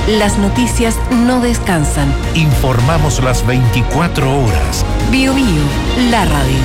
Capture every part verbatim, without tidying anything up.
Las noticias no descansan. Informamos las veinticuatro horas. Bio Bio, la radio.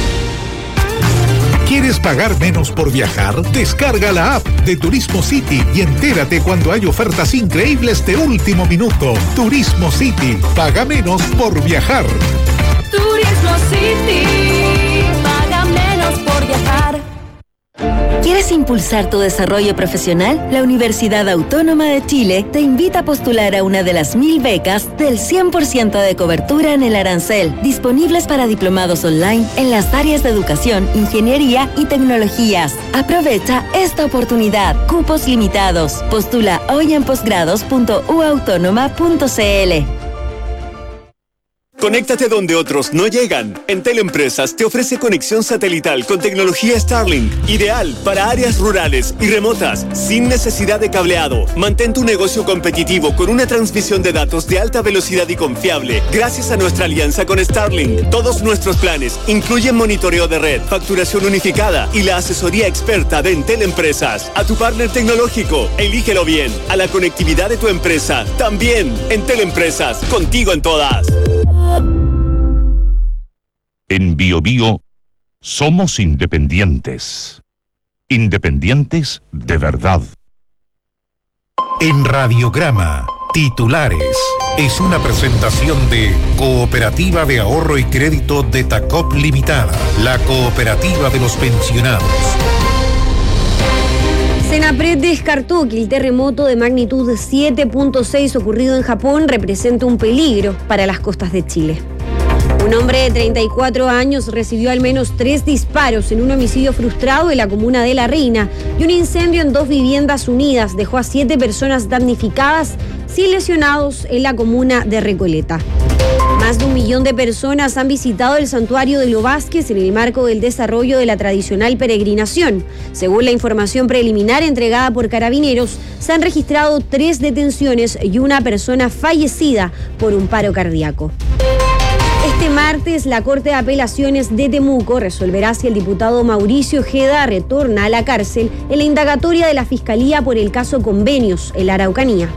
¿Quieres pagar menos por viajar? Descarga la app de Turismo City y entérate cuando hay ofertas increíbles de último minuto. Turismo City, paga menos por viajar. Turismo City, paga menos por viajar. ¿Quieres impulsar tu desarrollo profesional? La Universidad Autónoma de Chile te invita a postular a una de las mil becas del cien por ciento de cobertura en el arancel, disponibles para diplomados online en las áreas de educación, ingeniería y tecnologías. Aprovecha esta oportunidad. Cupos limitados. Postula hoy en posgrados punto u autónoma punto c l. Conéctate donde otros no llegan. Entel Empresas te ofrece conexión satelital con tecnología Starlink, ideal para áreas rurales y remotas, sin necesidad de cableado. Mantén tu negocio competitivo con una transmisión de datos de alta velocidad y confiable, gracias a nuestra alianza con Starlink. Todos nuestros planes incluyen monitoreo de red, facturación unificada y la asesoría experta de Entel Empresas. A tu partner tecnológico, elígelo bien. A la conectividad de tu empresa, también. Entel Empresas, contigo en todas. En Bio Bio somos independientes. Independientes de verdad. En Radiograma, titulares. Es una presentación de Cooperativa de Ahorro y Crédito de Tacop Limitada, la cooperativa de los pensionados. Senapred descartó que el terremoto de magnitud siete punto seis ocurrido en Japón representa un peligro para las costas de Chile. Un hombre de treinta y cuatro años recibió al menos tres disparos en un homicidio frustrado en la comuna de La Reina y un incendio en dos viviendas unidas dejó a siete personas damnificadas sin lesionados en la comuna de Recoleta. Más de un millón de personas han visitado el santuario de Lo Vázquez en el marco del desarrollo de la tradicional peregrinación. Según la información preliminar entregada por Carabineros, se han registrado tres detenciones y una persona fallecida por un paro cardíaco. Este martes, la Corte de Apelaciones de Temuco resolverá si el diputado Mauricio Ojeda retorna a la cárcel en la indagatoria de la Fiscalía por el caso Convenios en la Araucanía.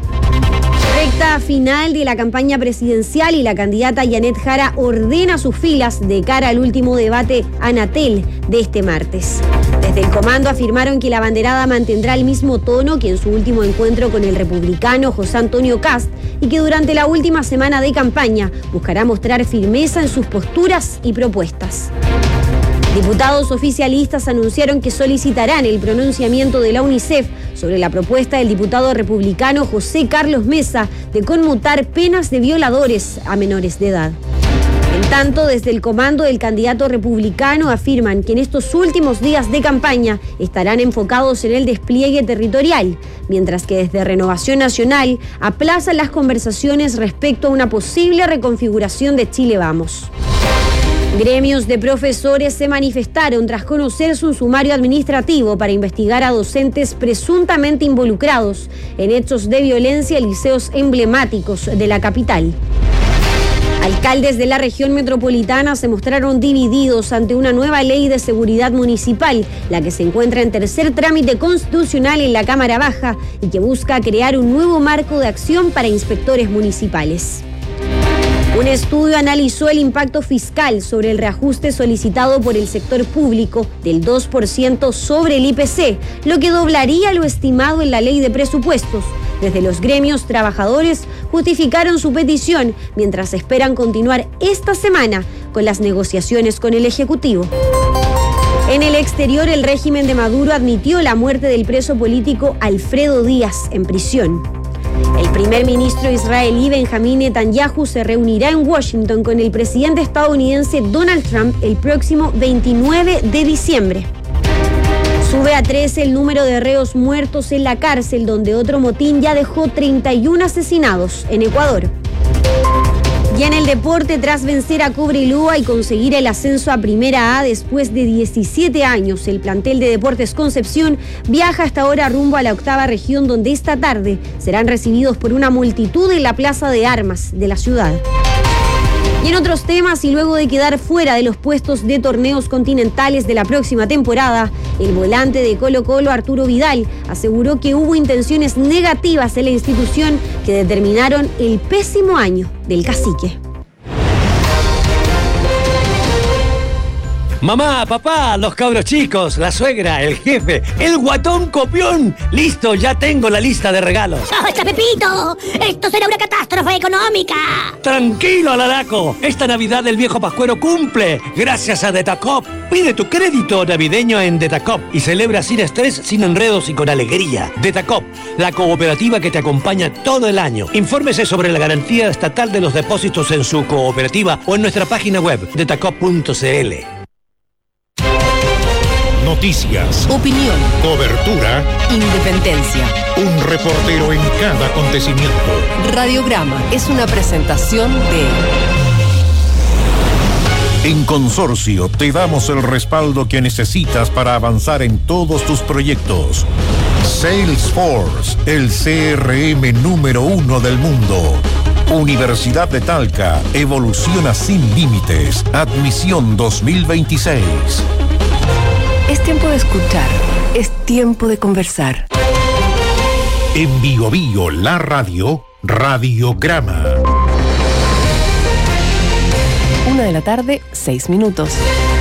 Recta final de la campaña presidencial y la candidata Yanet Jara ordena sus filas de cara al último debate Anatel de este martes. Desde el comando afirmaron que la abanderada mantendrá el mismo tono que en su último encuentro con el republicano José Antonio Kast y que durante la última semana de campaña buscará mostrar firmeza en sus posturas y propuestas. Diputados oficialistas anunciaron que solicitarán el pronunciamiento de la UNICEF sobre la propuesta del diputado republicano José Carlos Mesa de conmutar penas de violadores a menores de edad. En tanto, desde el comando del candidato republicano afirman que en estos últimos días de campaña estarán enfocados en el despliegue territorial, mientras que desde Renovación Nacional aplazan las conversaciones respecto a una posible reconfiguración de Chile Vamos. Gremios de profesores se manifestaron tras conocerse un sumario administrativo para investigar a docentes presuntamente involucrados en hechos de violencia en liceos emblemáticos de la capital. Alcaldes de la región metropolitana se mostraron divididos ante una nueva ley de seguridad municipal, la que se encuentra en tercer trámite constitucional en la Cámara Baja y que busca crear un nuevo marco de acción para inspectores municipales. Un estudio analizó el impacto fiscal sobre el reajuste solicitado por el sector público del dos por ciento sobre el I P C, lo que doblaría lo estimado en la ley de presupuestos. Desde los gremios trabajadores justificaron su petición, mientras esperan continuar esta semana con las negociaciones con el Ejecutivo. En el exterior, el régimen de Maduro admitió la muerte del preso político Alfredo Díaz en prisión. El primer ministro israelí Benjamín Netanyahu se reunirá en Washington con el presidente estadounidense Donald Trump el próximo veintinueve de diciembre. Sube a trece el número de reos muertos en la cárcel, donde otro motín ya dejó treinta y uno asesinados en Ecuador. Y en el deporte, tras vencer a Cobreloa y conseguir el ascenso a Primera A después de diecisiete años, el plantel de Deportes Concepción viaja hasta ahora rumbo a la octava región, donde esta tarde serán recibidos por una multitud en la Plaza de Armas de la ciudad. Y en otros temas, y luego de quedar fuera de los puestos de torneos continentales de la próxima temporada, el volante de Colo-Colo, Arturo Vidal, aseguró que hubo intenciones negativas en la institución que determinaron el pésimo año del cacique. Mamá, papá, los cabros chicos, la suegra, el jefe, el guatón copión. Listo, ya tengo la lista de regalos. ¡Basta, Pepito! ¡Esto será una catástrofe económica! Tranquilo, Alaraco. Esta Navidad el viejo Pascuero cumple gracias a Detacop. Pide tu crédito navideño en Detacop y celebra sin estrés, sin enredos y con alegría. Detacop, la cooperativa que te acompaña todo el año. Infórmese sobre la garantía estatal de los depósitos en su cooperativa o en nuestra página web detacop punto c l. Noticias, Opinión, cobertura, independencia. un reportero en cada acontecimiento. Radiograma es una presentación de... En Consorcio te damos el respaldo que necesitas para avanzar en todos tus proyectos. Salesforce, el C R M número uno del mundo. Universidad de Talca, evoluciona sin límites. Admisión dos mil veintiséis. Es tiempo de escuchar, es tiempo de conversar. En Bio Bio, la radio, Radiograma. Una de la tarde, seis minutos.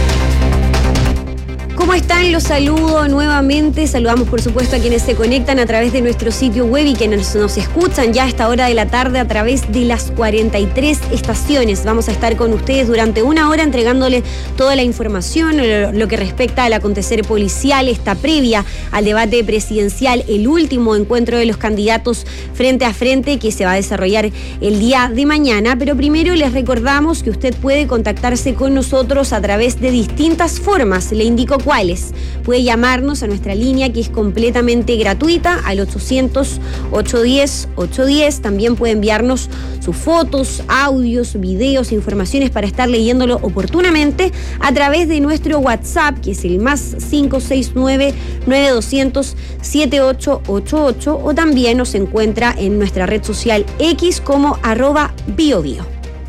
¿Cómo están? Los saludo nuevamente. Saludamos, por supuesto, a quienes se conectan a través de nuestro sitio web y quienes nos escuchan ya a esta hora de la tarde a través de las cuarenta y tres estaciones. Vamos a estar con ustedes durante una hora entregándoles toda la información, lo que respecta al acontecer policial, esta previa al debate presidencial, el último encuentro de los candidatos frente a frente que se va a desarrollar el día de mañana. Pero primero les recordamos que usted puede contactarse con nosotros a través de distintas formas. Le indico cuáles. Puede llamarnos a nuestra línea que es completamente gratuita al ochocientos, ochocientos diez, ochocientos diez. También puede enviarnos sus fotos, audios, videos, informaciones para estar leyéndolo oportunamente a través de nuestro WhatsApp, que es el más cinco seis nueve, nueve dos cero cero, siete ocho ocho ocho, o también nos encuentra en nuestra red social X como arroba biobio.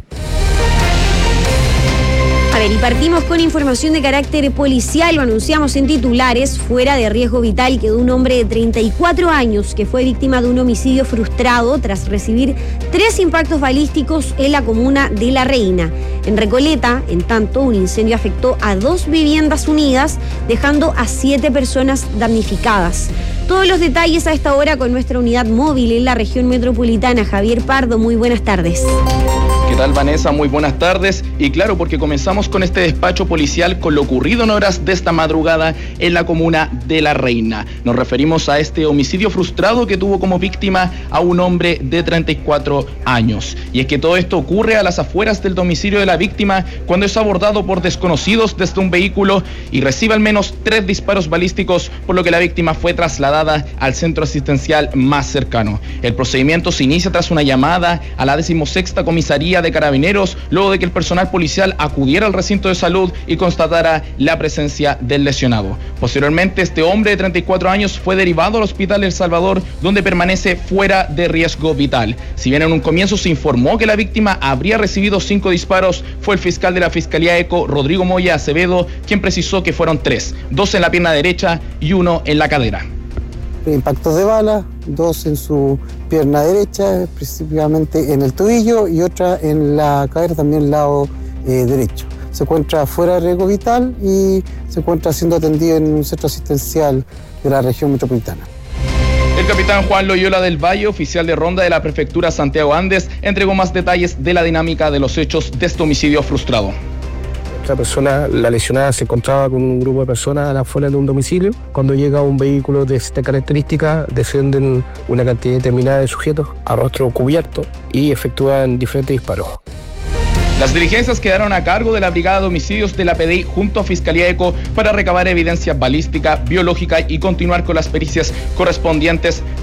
A ver, y partimos con información de carácter policial. Lo anunciamos en titulares. Fuera de riesgo vital quedó un hombre de treinta y cuatro años que fue víctima de un homicidio frustrado tras recibir tres impactos balísticos en la comuna de La Reina. En Recoleta, en tanto, un incendio afectó a dos viviendas unidas, dejando a siete personas damnificadas. Todos los detalles a esta hora con nuestra unidad móvil en la región metropolitana. Javier Pardo, muy buenas tardes. ¿Qué tal, Vanessa? Muy buenas tardes. Y claro, porque comenzamos con este despacho policial con lo ocurrido en horas de esta madrugada en la comuna de La Reina. Nos referimos a este homicidio frustrado que tuvo como víctima a un hombre de treinta y cuatro años. Y es que todo esto ocurre a las afueras del domicilio de la víctima cuando es abordado por desconocidos desde un vehículo y recibe al menos tres disparos balísticos, por lo que la víctima fue trasladada al centro asistencial más cercano. El procedimiento se inicia tras una llamada a la decimosexta comisaría de Carabineros, luego de que el personal policial acudiera al recinto de salud y constatara la presencia del lesionado. Posteriormente, este hombre de treinta y cuatro años fue derivado al Hospital El Salvador, donde permanece fuera de riesgo vital. Si bien en un comienzo se informó que la víctima habría recibido cinco disparos, fue el fiscal de la Fiscalía ECO, Rodrigo Moya Acevedo, quien precisó que fueron tres, dos en la pierna derecha y uno en la cadera. Impactos de bala, dos en su pierna derecha, específicamente en el tobillo, y otra en la cadera, también el lado eh, derecho. Se encuentra fuera de riesgo vital y se encuentra siendo atendido en un centro asistencial de la región metropolitana. El capitán Juan Loyola del Valle, oficial de ronda de la prefectura Santiago Andes, entregó más detalles de la dinámica de los hechos de este homicidio frustrado. La persona, la lesionada, se encontraba con un grupo de personas a la afuera de un domicilio. Cuando llega un vehículo de esta característica, descienden una cantidad determinada de sujetos a rostro cubierto y efectúan diferentes disparos. Las diligencias quedaron a cargo de la Brigada de Homicidios de la P D I junto a Fiscalía ECO para recabar evidencia balística, biológica y continuar con las pericias correspondientes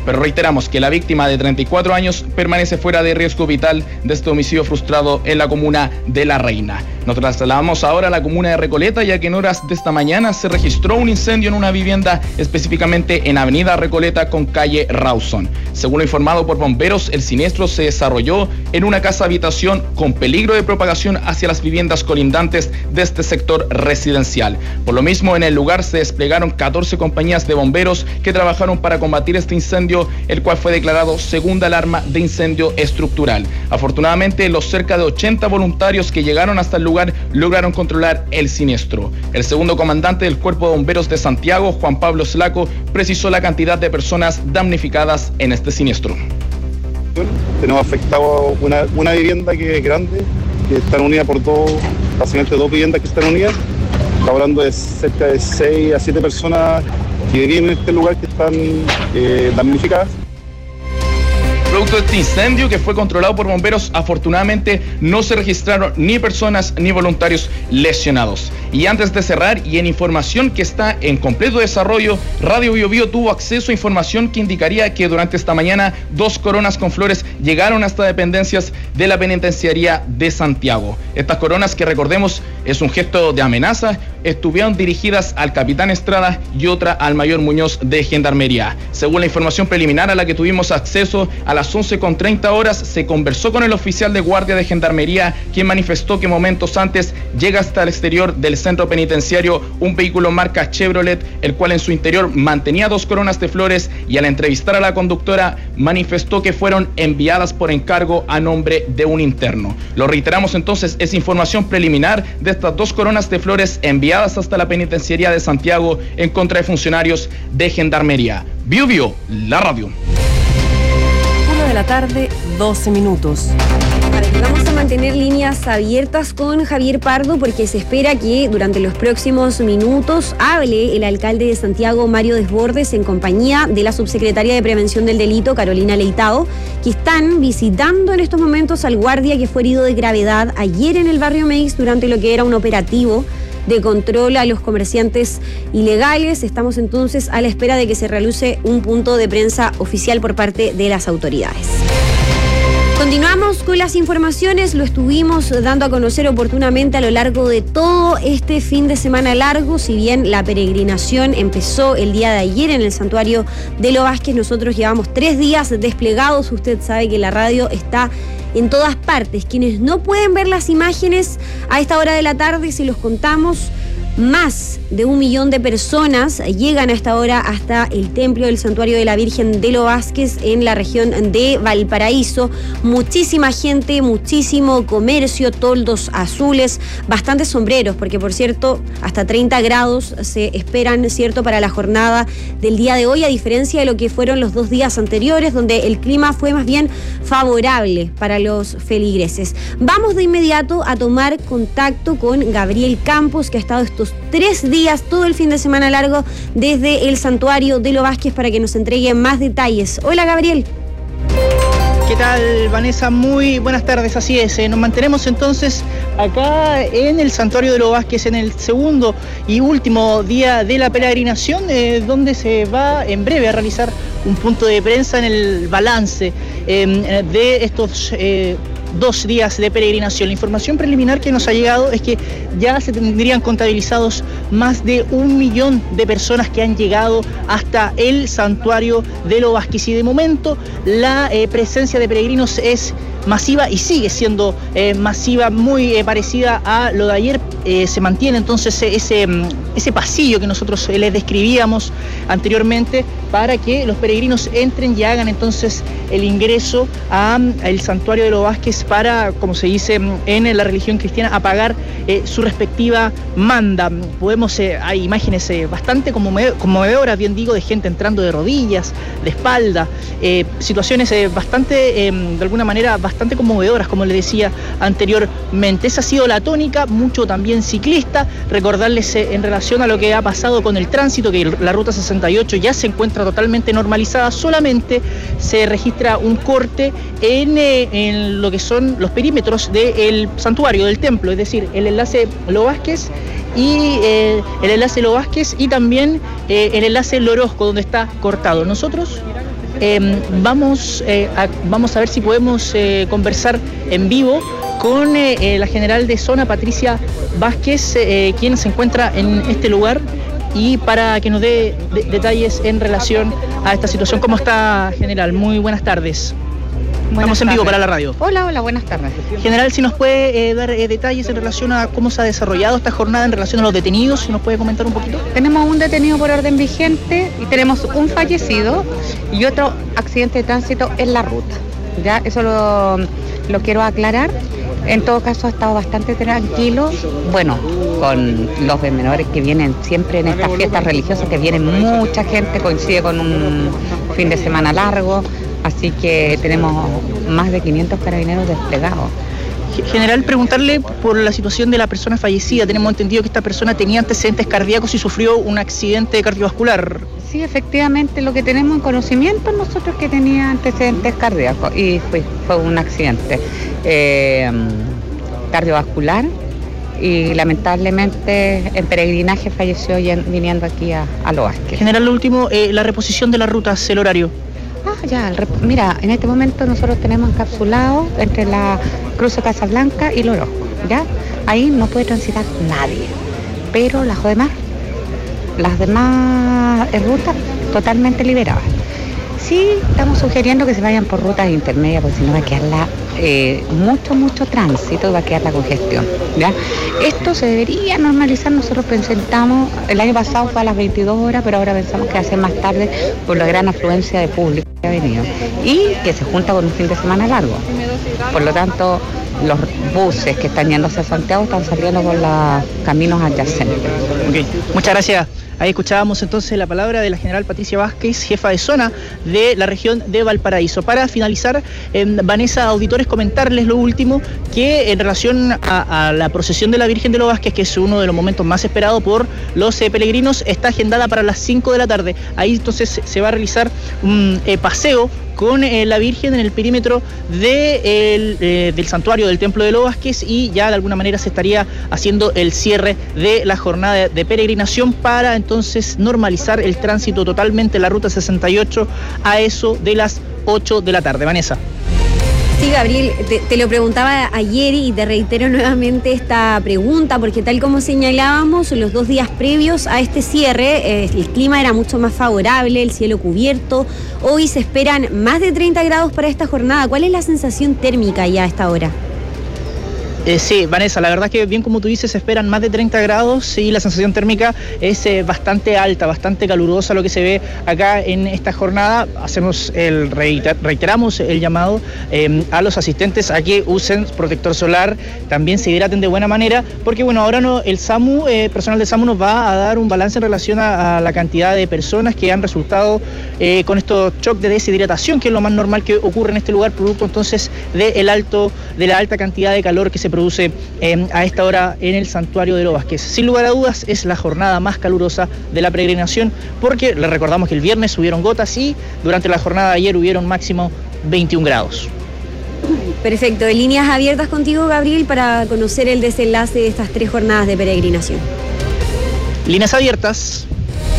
Pero reiteramos que la víctima de treinta y cuatro años permanece fuera de riesgo vital de este homicidio frustrado en la comuna de La Reina. Nos trasladamos ahora a la comuna de Recoleta, ya que en horas de esta mañana se registró un incendio en una vivienda, específicamente en Avenida Recoleta con calle Rawson. Según lo informado por bomberos, el siniestro se desarrolló en una casa habitación con peligro de propagación hacia las viviendas colindantes de este sector residencial. Por lo mismo, en el lugar se desplegaron catorce compañías de bomberos que trabajaron para combatir este incendio, el cual fue declarado segunda alarma de incendio estructural. Afortunadamente, los cerca de ochenta voluntarios que llegaron hasta el lugar lograron controlar el siniestro. El segundo comandante del Cuerpo de Bomberos de Santiago, Juan Pablo Slaco, precisó la cantidad de personas damnificadas en este siniestro. Tenemos afectado una, una vivienda que es grande, que están unidas por dos, básicamente dos viviendas que están unidas. Está hablando de cerca de seis a siete personas que viven en este lugar que están eh, damnificadas. Producto de este incendio, que fue controlado por bomberos, afortunadamente no se registraron ni personas ni voluntarios lesionados. Y antes de cerrar, y en información que está en completo desarrollo, Radio Bio Bio tuvo acceso a información que indicaría que durante esta mañana dos coronas con flores llegaron hasta dependencias de la penitenciaría de Santiago. Estas coronas, que recordemos es un gesto de amenaza, estuvieron dirigidas al capitán Estrada y otra al mayor Muñoz de Gendarmería. Según la información preliminar a la que tuvimos acceso, a las once con treinta horas se conversó con el oficial de guardia de Gendarmería, quien manifestó que momentos antes llega hasta el exterior del centro penitenciario un vehículo marca Chevrolet, el cual en su interior mantenía dos coronas de flores, y al entrevistar a la conductora manifestó que fueron enviadas por encargo a nombre de un interno. Lo reiteramos entonces, es información preliminar de estas dos coronas de flores enviadas hasta la penitenciaría de Santiago en contra de funcionarios de Gendarmería. Bio Bio, la radio. De la tarde, doce minutos. Vamos a mantener líneas abiertas con Javier Pardo, porque se espera que durante los próximos minutos hable el alcalde de Santiago, Mario Desbordes, en compañía de la subsecretaria de Prevención del Delito, Carolina Leitao, que están visitando en estos momentos al guardia que fue herido de gravedad ayer en el barrio Meix durante lo que era un operativo de control a los comerciantes ilegales. Estamos entonces a la espera de que se realice un punto de prensa oficial por parte de las autoridades. Continuamos con las informaciones, lo estuvimos dando a conocer oportunamente a lo largo de todo este fin de semana largo. Si bien la peregrinación empezó el día de ayer en el santuario de Lo Vázquez, nosotros llevamos tres días desplegados. Usted sabe que la radio está en todas partes. Quienes no pueden ver las imágenes a esta hora de la tarde, se los contamos. Más de un millón de personas llegan a esta hora hasta el templo del Santuario de la Virgen de Lo Vázquez en la región de Valparaíso. Muchísima gente, muchísimo comercio, toldos azules, bastantes sombreros, porque por cierto, hasta treinta grados se esperan, ¿cierto?, para la jornada del día de hoy, a diferencia de lo que fueron los dos días anteriores, donde el clima fue más bien favorable para los feligreses. Vamos de inmediato a tomar contacto con Gabriel Campos, que ha estado estos tres días, todo el fin de semana largo, desde el santuario de Lo Vázquez, para que nos entregue más detalles. Hola, Gabriel. ¿Qué tal, Vanessa? Muy buenas tardes, así es. Eh, nos mantenemos entonces acá en el santuario de Lo Vázquez en el segundo y último día de la peregrinación, eh, donde se va en breve a realizar un punto de prensa en el balance eh, de estos eh, dos días de peregrinación. La información preliminar que nos ha llegado es que ya se tendrían contabilizados más de un millón de personas que han llegado hasta el santuario de Lo Vázquez, y de momento la eh, presencia de peregrinos es masiva y sigue siendo eh, masiva, muy eh, parecida a lo de ayer. Eh, se mantiene entonces ese, ese pasillo que nosotros les describíamos anteriormente, para que los peregrinos entren y hagan entonces el ingreso al santuario de Lo Vázquez para, como se dice en la religión cristiana, a pagar eh, su respectiva manda. Podemos, eh, hay imágenes eh, bastante conmovedoras, bien digo, de gente entrando de rodillas, de espalda, eh, situaciones eh, bastante, eh, de alguna manera, bastante conmovedoras, como les decía anteriormente. Esa ha sido la tónica, mucho también ciclista. Recordarles eh, en relación a lo que ha pasado con el tránsito, que la ruta sesenta y ocho ya se encuentra totalmente normalizada, solamente se registra un corte en, eh, en lo que son los perímetros del santuario, del templo, es decir, el enlace Lo Vázquez y eh, el enlace Lo Vázquez y también eh, el enlace Lorozco, donde está cortado. Nosotros eh, vamos, eh, a, vamos a ver si podemos eh, conversar en vivo con eh, la general de zona, Patricia Vázquez, eh, quien se encuentra en este lugar, y para que nos dé de, detalles en relación a esta situación. ¿Cómo está, general? Muy buenas tardes. Buenas Estamos en vivo tardes. para la radio. Hola, hola, buenas tardes. General, si nos puede eh, dar eh, detalles en relación a cómo se ha desarrollado esta jornada en relación a los detenidos, si nos puede comentar un poquito. Tenemos un detenido por orden vigente y tenemos un fallecido y otro accidente de tránsito en la ruta. Ya, eso lo, lo quiero aclarar. En todo caso, ha estado bastante tranquilo, bueno, con los menores que vienen siempre en estas fiestas religiosas, que vienen mucha gente, coincide con un fin de semana largo, así que tenemos más de quinientos carabineros desplegados. General, preguntarle por la situación de la persona fallecida. Tenemos entendido que esta persona tenía antecedentes cardíacos y sufrió un accidente cardiovascular. Sí, efectivamente, lo que tenemos en conocimiento nosotros que tenía antecedentes cardíacos y fue, fue un accidente eh, cardiovascular y lamentablemente en peregrinaje falleció viniendo aquí a, a Lo Vázquez. General, lo último, eh, la reposición de las rutas, el horario. Ah, ya, mira, en este momento nosotros tenemos encapsulado entre la Cruce Casablanca y Lorozco, ¿ya? Ahí no puede transitar nadie, pero las demás, las demás rutas totalmente liberadas. Sí, estamos sugiriendo que se vayan por rutas intermedias, porque si no va a quedar la, eh, mucho, mucho tránsito y va a quedar la congestión, ¿ya? Esto se debería normalizar. Nosotros presentamos, el año pasado fue a las veintidós horas, pero ahora pensamos que va a ser más tarde por la gran afluencia de público que ha venido y que se junta con un fin de semana largo. Por lo tanto, los buses que están yendo hacia Santiago están saliendo por los caminos adyacentes. Okay. Muchas gracias. Ahí escuchábamos entonces la palabra de la general Patricia Vázquez, jefa de zona de la región de Valparaíso. Para finalizar, eh, Vanessa, auditores, comentarles lo último, que en relación a, a la procesión de la Virgen de Lo Vázquez, que es uno de los momentos más esperados por los eh, peregrinos, está agendada para las cinco de la tarde. Ahí entonces se va a realizar un eh, paseo con eh, la Virgen en el perímetro de el, eh, del santuario del Templo de Lo Vázquez, y ya de alguna manera se estaría haciendo el cierre de la jornada de, de peregrinación para entonces normalizar el tránsito totalmente en la ruta sesenta y ocho a eso de las ocho de la tarde. Vanessa. Sí, Gabriel, te, te lo preguntaba ayer y te reitero nuevamente esta pregunta, porque tal como señalábamos, los dos días previos a este cierre, eh, el clima era mucho más favorable, el cielo cubierto. Hoy se esperan más de treinta grados para esta jornada. ¿Cuál es la sensación térmica ya a esta hora? Eh, sí, Vanessa, la verdad que bien como tú dices, se esperan más de treinta grados y la sensación térmica es eh, bastante alta, bastante calurosa lo que se ve acá en esta jornada. Hacemos el reiter, reiteramos el llamado eh, a los asistentes a que usen protector solar, también se hidraten de buena manera, porque bueno, ahora no, el SAMU, eh, personal del SAMU nos va a dar un balance en relación a, a la cantidad de personas que han resultado eh, con estos shock de deshidratación, que es lo más normal que ocurre en este lugar, producto entonces de, el alto, de la alta cantidad de calor que se produce eh, a esta hora en el santuario de Lo Vázquez. Sin lugar a dudas es la jornada más calurosa de la peregrinación, porque les recordamos que el viernes hubieron gotas y durante la jornada de ayer hubieron máximo veintiún grados. Perfecto, en líneas abiertas contigo, Gabriel, para conocer el desenlace de estas tres jornadas de peregrinación. Líneas abiertas.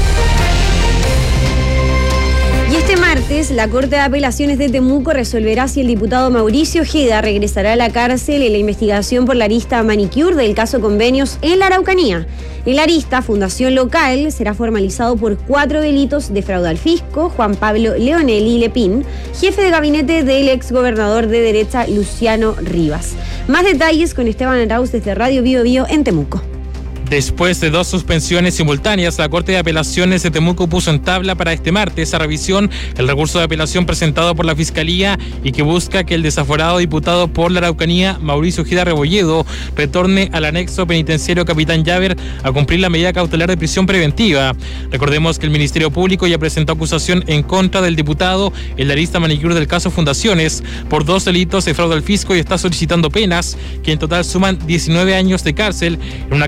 Y este martes, la Corte de Apelaciones de Temuco resolverá si el diputado Mauricio Ojeda regresará a la cárcel en la investigación por la arista Manicure del caso Convenios en la Araucanía. El arista, fundación local, será formalizado por cuatro delitos de fraude al fisco: Juan Pablo Leonelli Lepín, jefe de gabinete del exgobernador de derecha Luciano Rivas. Más detalles con Esteban Arauz desde Radio Bio Bio en Temuco. Después de dos suspensiones simultáneas, la Corte de Apelaciones de Temuco puso en tabla para este martes a revisión el recurso de apelación presentado por la Fiscalía y que busca que el desaforado diputado por la Araucanía, Mauricio Ojeda Rebolledo, retorne al anexo penitenciario Capitán Llaver a cumplir la medida cautelar de prisión preventiva. Recordemos que el Ministerio Público ya presentó acusación en contra del diputado en la arista Manicure del caso Fundaciones por dos delitos de fraude al fisco y está solicitando penas que en total suman diecinueve años de cárcel en una causa donde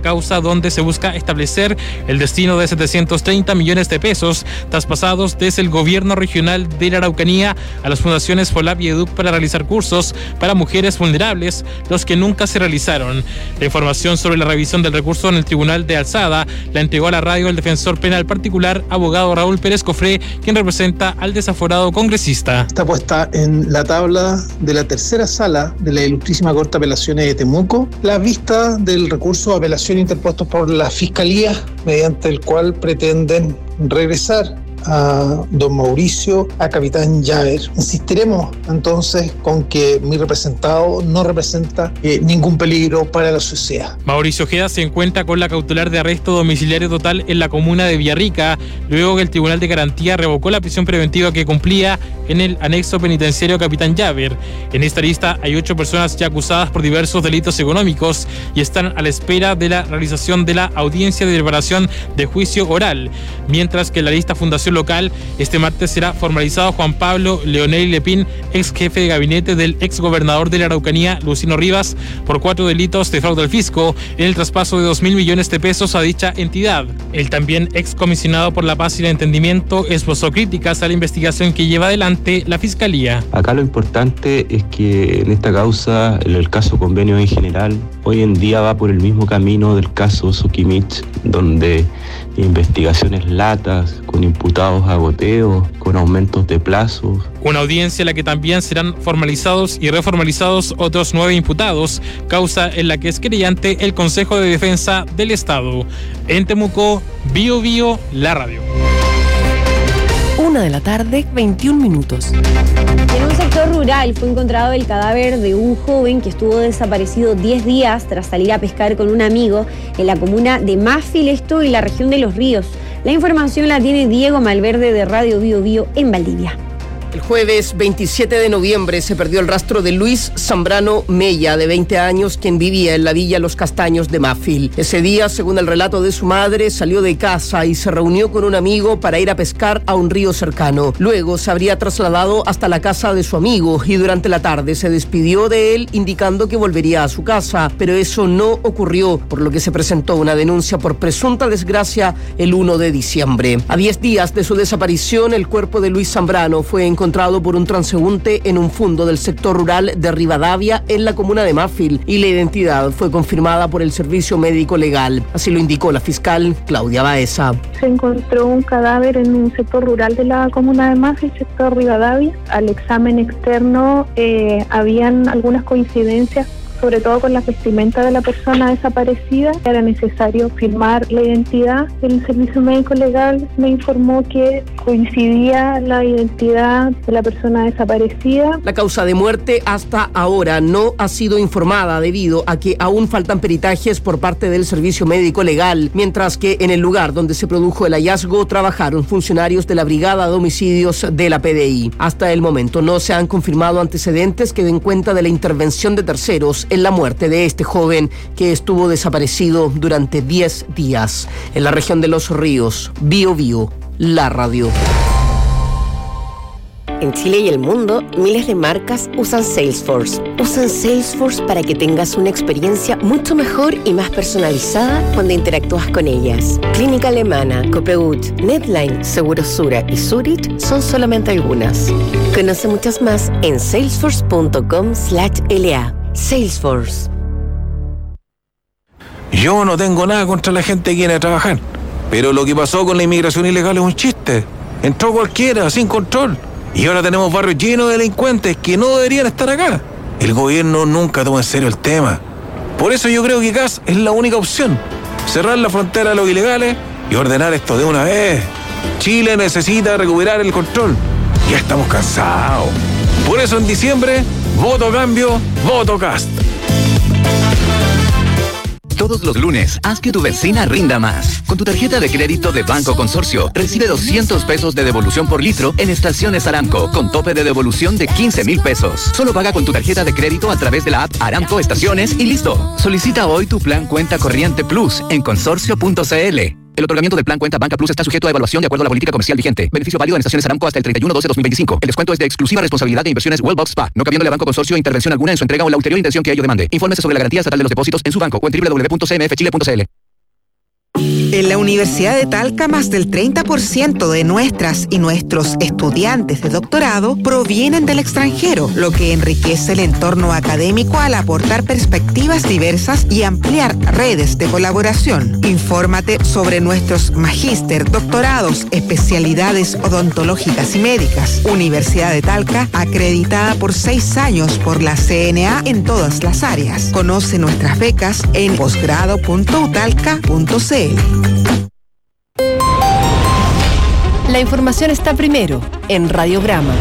donde se busca establecer el destino de setecientos treinta millones de pesos traspasados desde el gobierno regional de la Araucanía a las fundaciones FOLAP y EDUC para realizar cursos para mujeres vulnerables, los que nunca se realizaron. La información sobre la revisión del recurso en el Tribunal de Alzada la entregó a la radio el defensor penal particular, abogado Raúl Pérez Cofré, quien representa al desaforado congresista. Está puesta en la tabla de la tercera sala de la Ilustrísima Corte de Apelaciones de Temuco la vista del recurso de apelación interpuesto por la Fiscalía, mediante el cual pretenden regresar a don Mauricio, a capitán Javer. Insistiremos entonces con que mi representado no representa eh, ningún peligro para la sociedad. Mauricio Ojeda se encuentra con la cautelar de arresto domiciliario total en la comuna de Villarrica, luego que el Tribunal de Garantía revocó la prisión preventiva que cumplía en el anexo penitenciario Capitán Javer. En esta lista hay ocho personas ya acusadas por diversos delitos económicos y están a la espera de la realización de la audiencia de deliberación de juicio oral, mientras que en la lista Fundación Local este martes será formalizado Juan Pablo Leonel Lepín, ex jefe de gabinete del ex gobernador de la Araucanía, Lucino Rivas, por cuatro delitos de fraude al fisco en el traspaso de dos mil millones de pesos a dicha entidad. El también ex comisionado por la paz y el entendimiento esbozó críticas a la investigación que lleva adelante la Fiscalía. Acá lo importante es que en esta causa, en el caso convenio en general, hoy en día va por el mismo camino del caso Sokimich, donde investigaciones latas, con imputados a goteo, con aumentos de plazos. Una audiencia en la que también serán formalizados y reformalizados otros nueve imputados, causa en la que es querellante el Consejo de Defensa del Estado. En Temuco, Bio Bio, la radio. Una de la tarde, veintiún minutos. En un sector rural fue encontrado el cadáver de un joven que estuvo desaparecido diez días tras salir a pescar con un amigo en la comuna de Mafil, esto y la región de Los Ríos. La información la tiene Diego Malverde de Radio Bio Bio en Valdivia. El jueves veintisiete de noviembre se perdió el rastro de Luis Zambrano Mella, de veinte años, quien vivía en la villa Los Castaños de Mafil. Ese día, según el relato de su madre, salió de casa y se reunió con un amigo para ir a pescar a un río cercano. Luego se habría trasladado hasta la casa de su amigo y durante la tarde se despidió de él indicando que volvería a su casa, pero eso no ocurrió, por lo que se presentó una denuncia por presunta desgracia el primero de diciembre. A diez días de su desaparición, el cuerpo de Luis Zambrano fue encontrado encontrado por un transeúnte en un fundo del sector rural de Rivadavia en la comuna de Mafil y la identidad fue confirmada por el Servicio Médico Legal. Así lo indicó la fiscal Claudia Baeza. Se encontró un cadáver en un sector rural de la comuna de Mafil, sector Rivadavia. Al examen externo eh, habían algunas coincidencias, sobre todo con la vestimenta de la persona desaparecida. Era necesario firmar la identidad. El Servicio Médico Legal me informó que coincidía la identidad de la persona desaparecida. La causa de muerte hasta ahora no ha sido informada debido a que aún faltan peritajes por parte del Servicio Médico Legal, mientras que en el lugar donde se produjo el hallazgo trabajaron funcionarios de la Brigada de Homicidios de la P D I. Hasta el momento no se han confirmado antecedentes que den cuenta de la intervención de terceros en la muerte de este joven que estuvo desaparecido durante diez días. En la región de Los Ríos, Bio Bio, la radio. En Chile y el mundo, miles de marcas usan Salesforce. Usan Salesforce para que tengas una experiencia mucho mejor y más personalizada cuando interactúas con ellas. Clínica Alemana, Copegut, Netline, Segurosura y Zurich son solamente algunas. Conoce muchas más en salesforce punto com slash L A. Salesforce. Yo no tengo nada contra la gente que viene a trabajar, pero lo que pasó con la inmigración ilegal es un chiste. Entró cualquiera, sin control. Y ahora tenemos barrios llenos de delincuentes que no deberían estar acá. El gobierno nunca toma en serio el tema. Por eso yo creo que gas es la única opción. Cerrar la frontera a los ilegales y ordenar esto de una vez. Chile necesita recuperar el control. Ya estamos cansados. Por eso en diciembre, voto cambio, voto Cast. Todos los lunes, haz que tu benzina rinda más. Con tu tarjeta de crédito de Banco Consorcio, recibe doscientos pesos de devolución por litro en estaciones Aramco, con tope de devolución de quince mil pesos. Solo paga con tu tarjeta de crédito a través de la app Aramco Estaciones y listo. Solicita hoy tu plan Cuenta Corriente Plus en consorcio punto c l. El otorgamiento del plan Cuenta Banca Plus está sujeto a evaluación de acuerdo a la política comercial vigente. Beneficio válido en estaciones Aramco hasta el treinta y uno de doce de dos mil veinticinco. El descuento es de exclusiva responsabilidad de Inversiones Wellbox Spa, no cabiéndole a Banco Consorcio intervención alguna en su entrega o la ulterior intención que ello demande. Infórmese sobre la garantía estatal de los depósitos en su banco o en doble u doble u doble u punto c m f chile punto c l. En la Universidad de Talca, más del treinta por ciento de nuestras y nuestros estudiantes de doctorado provienen del extranjero, lo que enriquece el entorno académico al aportar perspectivas diversas y ampliar redes de colaboración. Infórmate sobre nuestros magíster, doctorados, especialidades odontológicas y médicas. Universidad de Talca, acreditada por seis años por la C N A en todas las áreas. Conoce nuestras becas en posgrado punto utalca punto c l. La información está primero en Radiograma.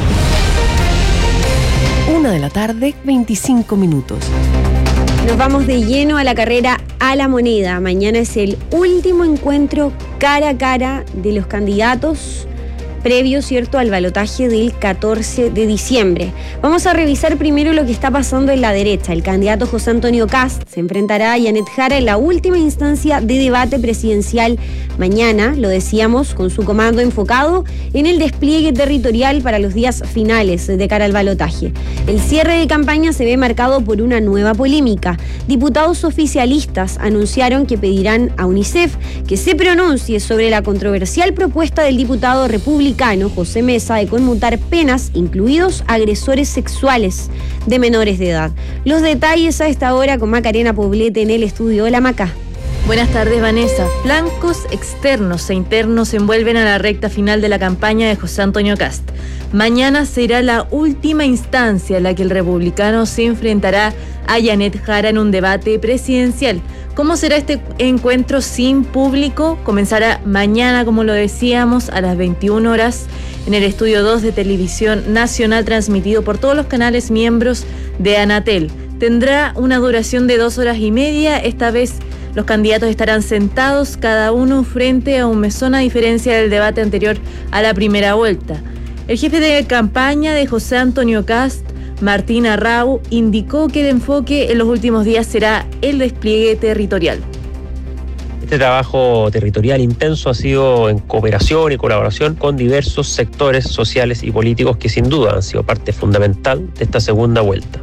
Una de la tarde, veinticinco minutos. Nos vamos de lleno a la carrera a la moneda. Mañana es el último encuentro cara a cara de los candidatos previo, ¿cierto?, al balotaje del catorce de diciembre. Vamos a revisar primero lo que está pasando en la derecha. El candidato José Antonio Kast se enfrentará a Janet Jara en la última instancia de debate presidencial mañana, lo decíamos, con su comando enfocado en el despliegue territorial para los días finales de cara al balotaje. El cierre de campaña se ve marcado por una nueva polémica. Diputados oficialistas anunciaron que pedirán a UNICEF que se pronuncie sobre la controversial propuesta del diputado republicano José Mesa de conmutar penas, incluidos agresores sexuales de menores de edad. Los detalles a esta hora con Macarena Poblete en el estudio. Hola, Maca. Buenas tardes, Vanessa. Flancos externos e internos envuelven a la recta final de la campaña de José Antonio Kast. Mañana será la última instancia en la que el republicano se enfrentará a Janet Jara en un debate presidencial. ¿Cómo será este encuentro sin público? Comenzará mañana, como lo decíamos, a las veintiuna horas en el Estudio dos de Televisión Nacional, transmitido por todos los canales miembros de Anatel. Tendrá una duración de dos horas y media. Esta vez los candidatos estarán sentados cada uno frente a un mesón, a diferencia del debate anterior a la primera vuelta. El jefe de campaña de José Antonio Kast, Martín Arrau, indicó que el enfoque en los últimos días será el despliegue territorial. Este trabajo territorial intenso ha sido en cooperación y colaboración con diversos sectores sociales y políticos que sin duda han sido parte fundamental de esta segunda vuelta.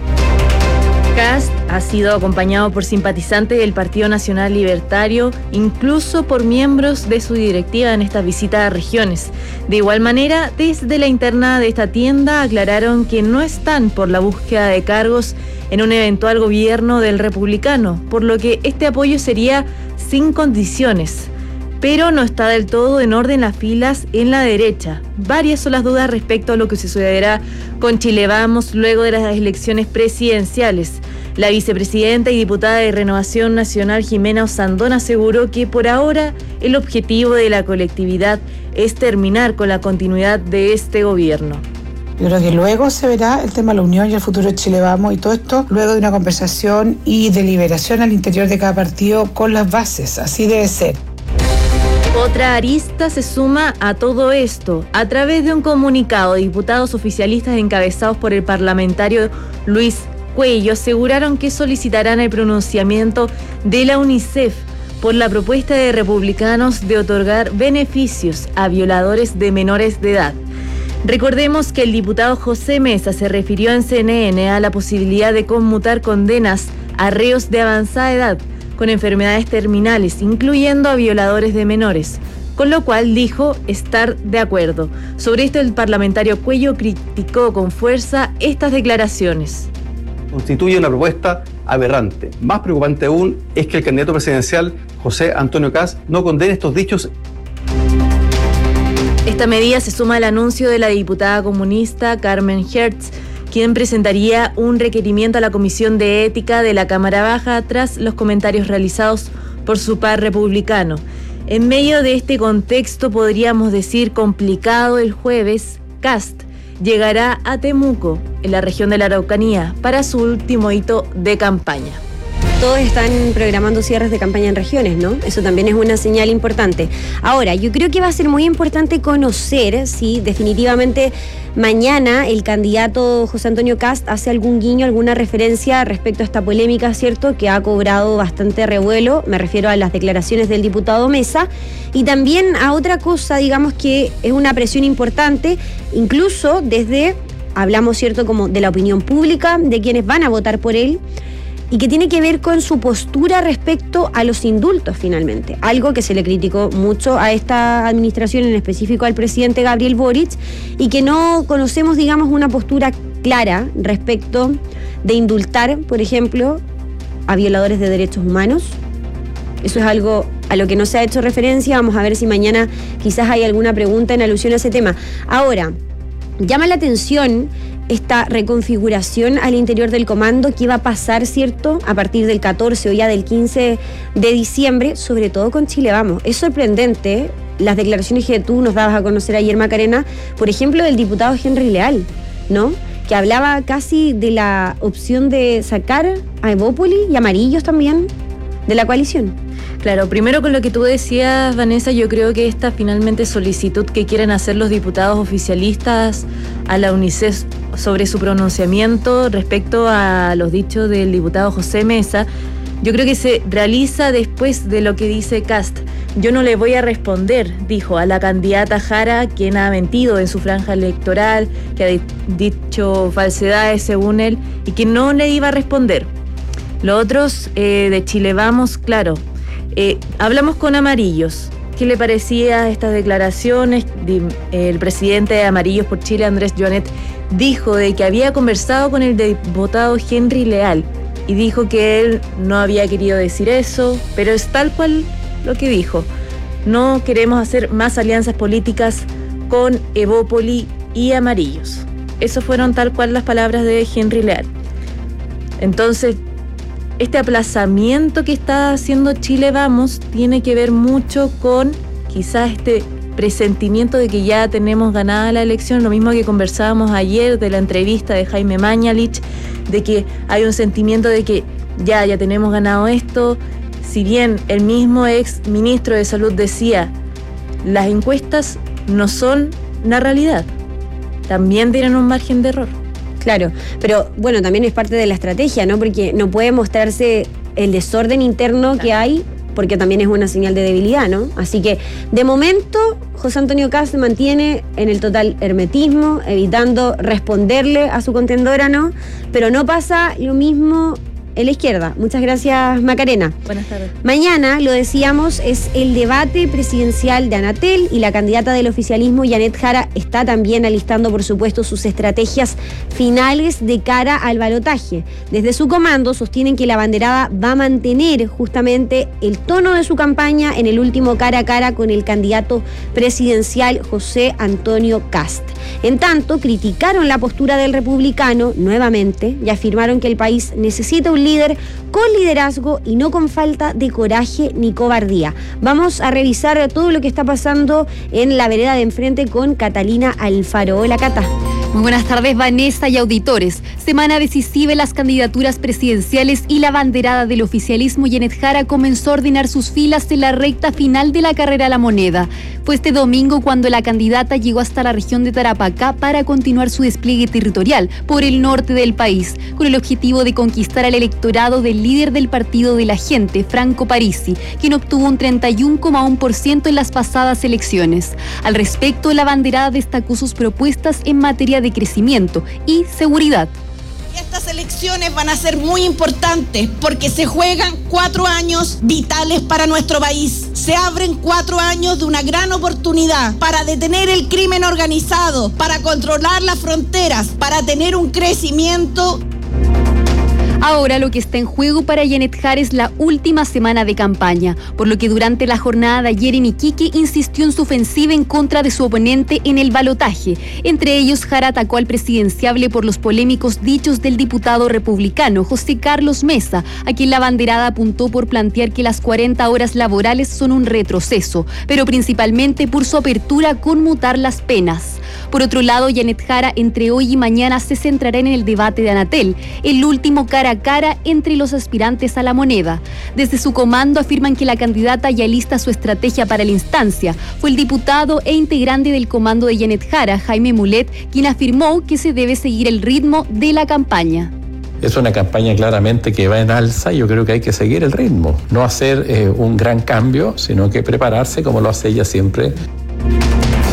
Kast ha sido acompañado por simpatizantes del Partido Nacional Libertario, incluso por miembros de su directiva en esta visita a regiones. De igual manera, desde la interna de esta tienda aclararon que no están por la búsqueda de cargos en un eventual gobierno del republicano, por lo que este apoyo sería sin condiciones. Pero no está del todo en orden las filas en la derecha. Varias son las dudas respecto a lo que sucederá con Chile Vamos luego de las elecciones presidenciales. La vicepresidenta y diputada de Renovación Nacional, Jimena Osandón, aseguró que por ahora el objetivo de la colectividad es terminar con la continuidad de este gobierno. Yo creo que luego se verá el tema de la unión y el futuro de Chile Vamos y todo esto luego de una conversación y deliberación al interior de cada partido con las bases. Así debe ser. Otra arista se suma a todo esto. A través de un comunicado, diputados oficialistas encabezados por el parlamentario Luis Cuello aseguraron que solicitarán el pronunciamiento de la UNICEF por la propuesta de republicanos de otorgar beneficios a violadores de menores de edad. Recordemos que el diputado José Mesa se refirió en C N N a la posibilidad de conmutar condenas a reos de avanzada edad con enfermedades terminales, incluyendo a violadores de menores, con lo cual dijo estar de acuerdo. Sobre esto, el parlamentario Cuello criticó con fuerza estas declaraciones. Constituye una propuesta aberrante. Más preocupante aún es que el candidato presidencial José Antonio Kast no condene estos dichos. Esta medida se suma al anuncio de la diputada comunista Carmen Hertz, quien presentaría un requerimiento a la Comisión de Ética de la Cámara Baja tras los comentarios realizados por su par republicano. En medio de este contexto, podríamos decir complicado, el jueves, Kast llegará a Temuco, en la región de la Araucanía, para su último hito de campaña. Todos están programando cierres de campaña en regiones, ¿no? Eso también es una señal importante. Ahora, yo creo que va a ser muy importante conocer si definitivamente mañana el candidato José Antonio Kast hace algún guiño, alguna referencia respecto a esta polémica, ¿cierto?, que ha cobrado bastante revuelo. Me refiero a las declaraciones del diputado Mesa y también a otra cosa, digamos, que es una presión importante, incluso desde, hablamos, ¿cierto?, como de la opinión pública, de quienes van a votar por él. y que tiene que ver con su postura respecto a los indultos finalmente, algo que se le criticó mucho a esta administración, en específico al presidente Gabriel Boric, y que no conocemos, digamos, una postura clara respecto de indultar, por ejemplo, a violadores de derechos humanos. Eso es algo a lo que no se ha hecho referencia. Vamos a ver si mañana quizás hay alguna pregunta en alusión a ese tema. Ahora, llama la atención esta reconfiguración al interior del comando que va a pasar, ¿cierto?, a partir del catorce o ya del quince de diciembre, sobre todo con Chile Vamos. Es sorprendente las declaraciones que tú nos dabas a conocer ayer, Macarena, por ejemplo, del diputado Henry Leal, ¿no?, que hablaba casi de la opción de sacar a Evópoli y Amarillos también de la coalición. Claro, primero con lo que tú decías, Vanessa, yo creo que esta finalmente solicitud que quieren hacer los diputados oficialistas a la UNICEF sobre su pronunciamiento respecto a los dichos del diputado José Mesa, yo creo que se realiza después de lo que dice Kast. Yo no le voy a responder, dijo, a la candidata Jara, quien ha mentido en su franja electoral, que ha dicho falsedades según él, y que no le iba a responder. Los otros eh, de Chile Vamos, claro, eh, hablamos con Amarillos. ¿Qué le parecía estas declaraciones? El presidente de Amarillos por Chile, Andrés Joanet, dijo de que había conversado con el diputado Henry Leal y dijo que él no había querido decir eso, pero es tal cual lo que dijo. No queremos hacer más alianzas políticas con Evópoli y Amarillos. Esas fueron tal cual las palabras de Henry Leal. Entonces, este aplazamiento que está haciendo Chile Vamos tiene que ver mucho con quizás este presentimiento de que ya tenemos ganada la elección, lo mismo que conversábamos ayer de la entrevista de Jaime Mañalich, de que hay un sentimiento de que ya, ya tenemos ganado esto. Si bien el mismo ex ministro de Salud decía, las encuestas no son la realidad, también tienen un margen de error. Claro, pero bueno, también es parte de la estrategia, ¿no? Porque no puede mostrarse el desorden interno claro. que hay, porque también es una señal de debilidad, ¿no? Así que, de momento, José Antonio Kast se mantiene en el total hermetismo, evitando responderle a su contendora, ¿no? Pero no pasa lo mismo en la izquierda. Muchas gracias, Macarena. Buenas tardes. Mañana, lo decíamos, es el debate presidencial de Anatel y la candidata del oficialismo, Janet Jara, está también alistando, por supuesto, sus estrategias finales de cara al balotaje. Desde su comando sostienen que la abanderada va a mantener justamente el tono de su campaña en el último cara a cara con el candidato presidencial José Antonio Kast. En tanto, criticaron la postura del republicano nuevamente y afirmaron que el país necesita un líder con liderazgo y no con falta de coraje ni cobardía. Vamos a revisar todo lo que está pasando en la vereda de enfrente con Catalina Alfaro. Hola, Cata. Muy buenas tardes, Vanessa y auditores. Semana decisiva en las candidaturas presidenciales y la banderada del oficialismo, Janet Jara, comenzó a ordenar sus filas en la recta final de la carrera a la moneda. Fue este domingo cuando la candidata llegó hasta la región de Tarapacá para continuar su despliegue territorial por el norte del país, con el objetivo de conquistar al electorado del líder del Partido de la Gente, Franco Parisi, quien obtuvo un treinta y uno coma uno por ciento en las pasadas elecciones. Al respecto, la banderada destacó sus propuestas en materia de crecimiento y seguridad. Estas elecciones van a ser muy importantes porque se juegan cuatro años vitales para nuestro país. Se abren cuatro años de una gran oportunidad para detener el crimen organizado, para controlar las fronteras, para tener un crecimiento. Ahora lo que está en juego para Janet Jara es la última semana de campaña, por lo que durante la jornada de ayer en Iquique insistió en su ofensiva en contra de su oponente en el balotaje. Entre ellos, Jara atacó al presidenciable por los polémicos dichos del diputado republicano José Carlos Mesa, a quien la banderada apuntó por plantear que las cuarenta horas laborales son un retroceso, pero principalmente por su apertura a conmutar las penas. Por otro lado, Janet Jara entre hoy y mañana se centrará en el debate de Anatel, el último cara a cara entre los aspirantes a la moneda. Desde su comando afirman que la candidata ya lista su estrategia para la instancia. Fue el diputado e integrante del comando de Janet Jara, Jaime Mulet, quien afirmó que se debe seguir el ritmo de la campaña. Es una campaña claramente que va en alza y yo creo que hay que seguir el ritmo. No hacer eh, un gran cambio, sino que prepararse como lo hace ella siempre.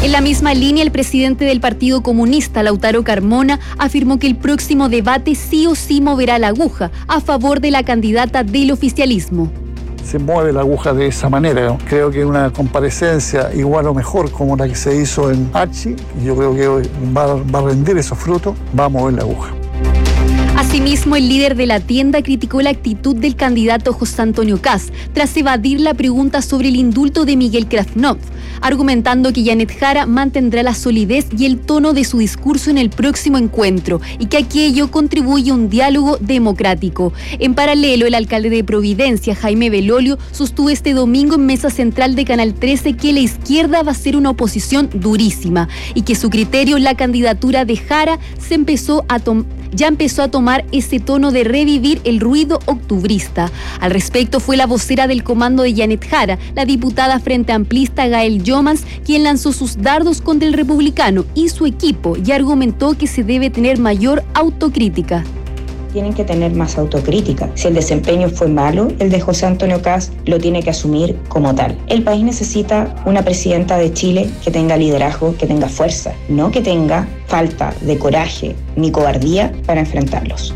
En la misma línea, el presidente del Partido Comunista, Lautaro Carmona, afirmó que el próximo debate sí o sí moverá la aguja a favor de la candidata del oficialismo. Se mueve la aguja de esa manera. Creo que una comparecencia igual o mejor como la que se hizo en Archi, yo creo que va, va a rendir esos frutos, va a mover la aguja. Asimismo, el líder de la tienda criticó la actitud del candidato José Antonio Kast tras evadir la pregunta sobre el indulto de Miguel Krafnov, argumentando que Janet Jara mantendrá la solidez y el tono de su discurso en el próximo encuentro y que aquello contribuye a un diálogo democrático. En paralelo, el alcalde de Providencia, Jaime Belolio, sostuvo este domingo en Mesa Central de Canal trece que la izquierda va a ser una oposición durísima y que su criterio, la candidatura de Jara, se empezó a tom- ya empezó a tomar ese tono de revivir el ruido octubrista. Al respecto fue la vocera del comando de Janet Jara, la diputada Frente Amplista Gael Yomans, quien lanzó sus dardos contra el republicano y su equipo y argumentó que se debe tener mayor autocrítica. Tienen que tener más autocrítica. Si el desempeño fue malo, el de José Antonio Kast lo tiene que asumir como tal. El país necesita una presidenta de Chile que tenga liderazgo, que tenga fuerza, no que tenga falta de coraje ni cobardía para enfrentarlos.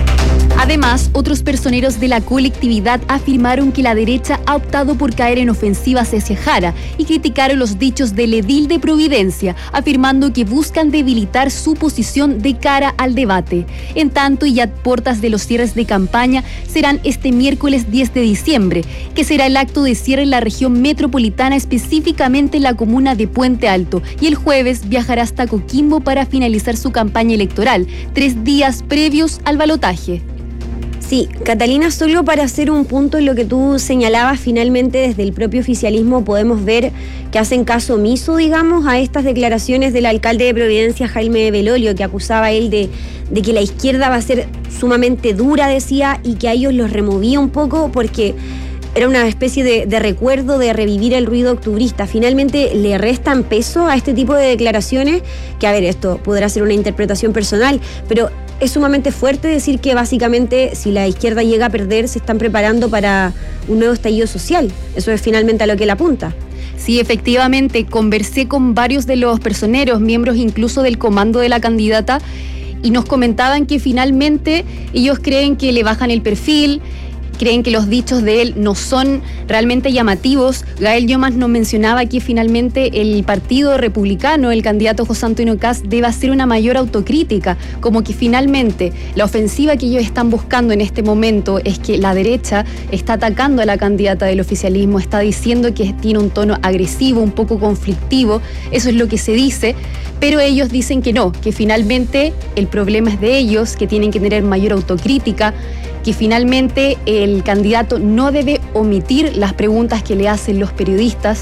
Además, otros personeros de la colectividad afirmaron que la derecha ha optado por caer en ofensivas hacia Jara y criticaron los dichos del edil de Providencia, afirmando que buscan debilitar su posición de cara al debate. En tanto, y a puertas de los cierres de campaña, serán este miércoles diez de diciembre, que será el acto de cierre en la región metropolitana, específicamente en la comuna de Puente Alto, y el jueves viajará hasta Coquimbo para finalizar su campaña electoral, tres días previos al balotaje. Sí, Catalina, solo para hacer un punto en lo que tú señalabas, finalmente desde el propio oficialismo podemos ver que hacen caso omiso, digamos, a estas declaraciones del alcalde de Providencia, Jaime Belolio, que acusaba a él de, de que la izquierda va a ser sumamente dura, decía, y que a ellos los removía un poco porque era una especie de, de recuerdo de revivir el ruido octubrista. Finalmente le restan peso a este tipo de declaraciones, que a ver, esto podrá ser una interpretación personal, pero es sumamente fuerte decir que básicamente si la izquierda llega a perder se están preparando para un nuevo estallido social. Eso es finalmente a lo que él apunta. Sí, efectivamente, conversé con varios de los personeros, miembros incluso del comando de la candidata, y nos comentaban que finalmente ellos creen que le bajan el perfil, creen que los dichos de él no son realmente llamativos. Gael Yomans nos mencionaba que finalmente el Partido Republicano, el candidato José Antonio Kast, debe hacer una mayor autocrítica, como que finalmente la ofensiva que ellos están buscando en este momento es que la derecha está atacando a la candidata del oficialismo, está diciendo que tiene un tono agresivo, un poco conflictivo, eso es lo que se dice, pero ellos dicen que no, que finalmente el problema es de ellos, que tienen que tener mayor autocrítica, que finalmente el candidato no debe omitir las preguntas que le hacen los periodistas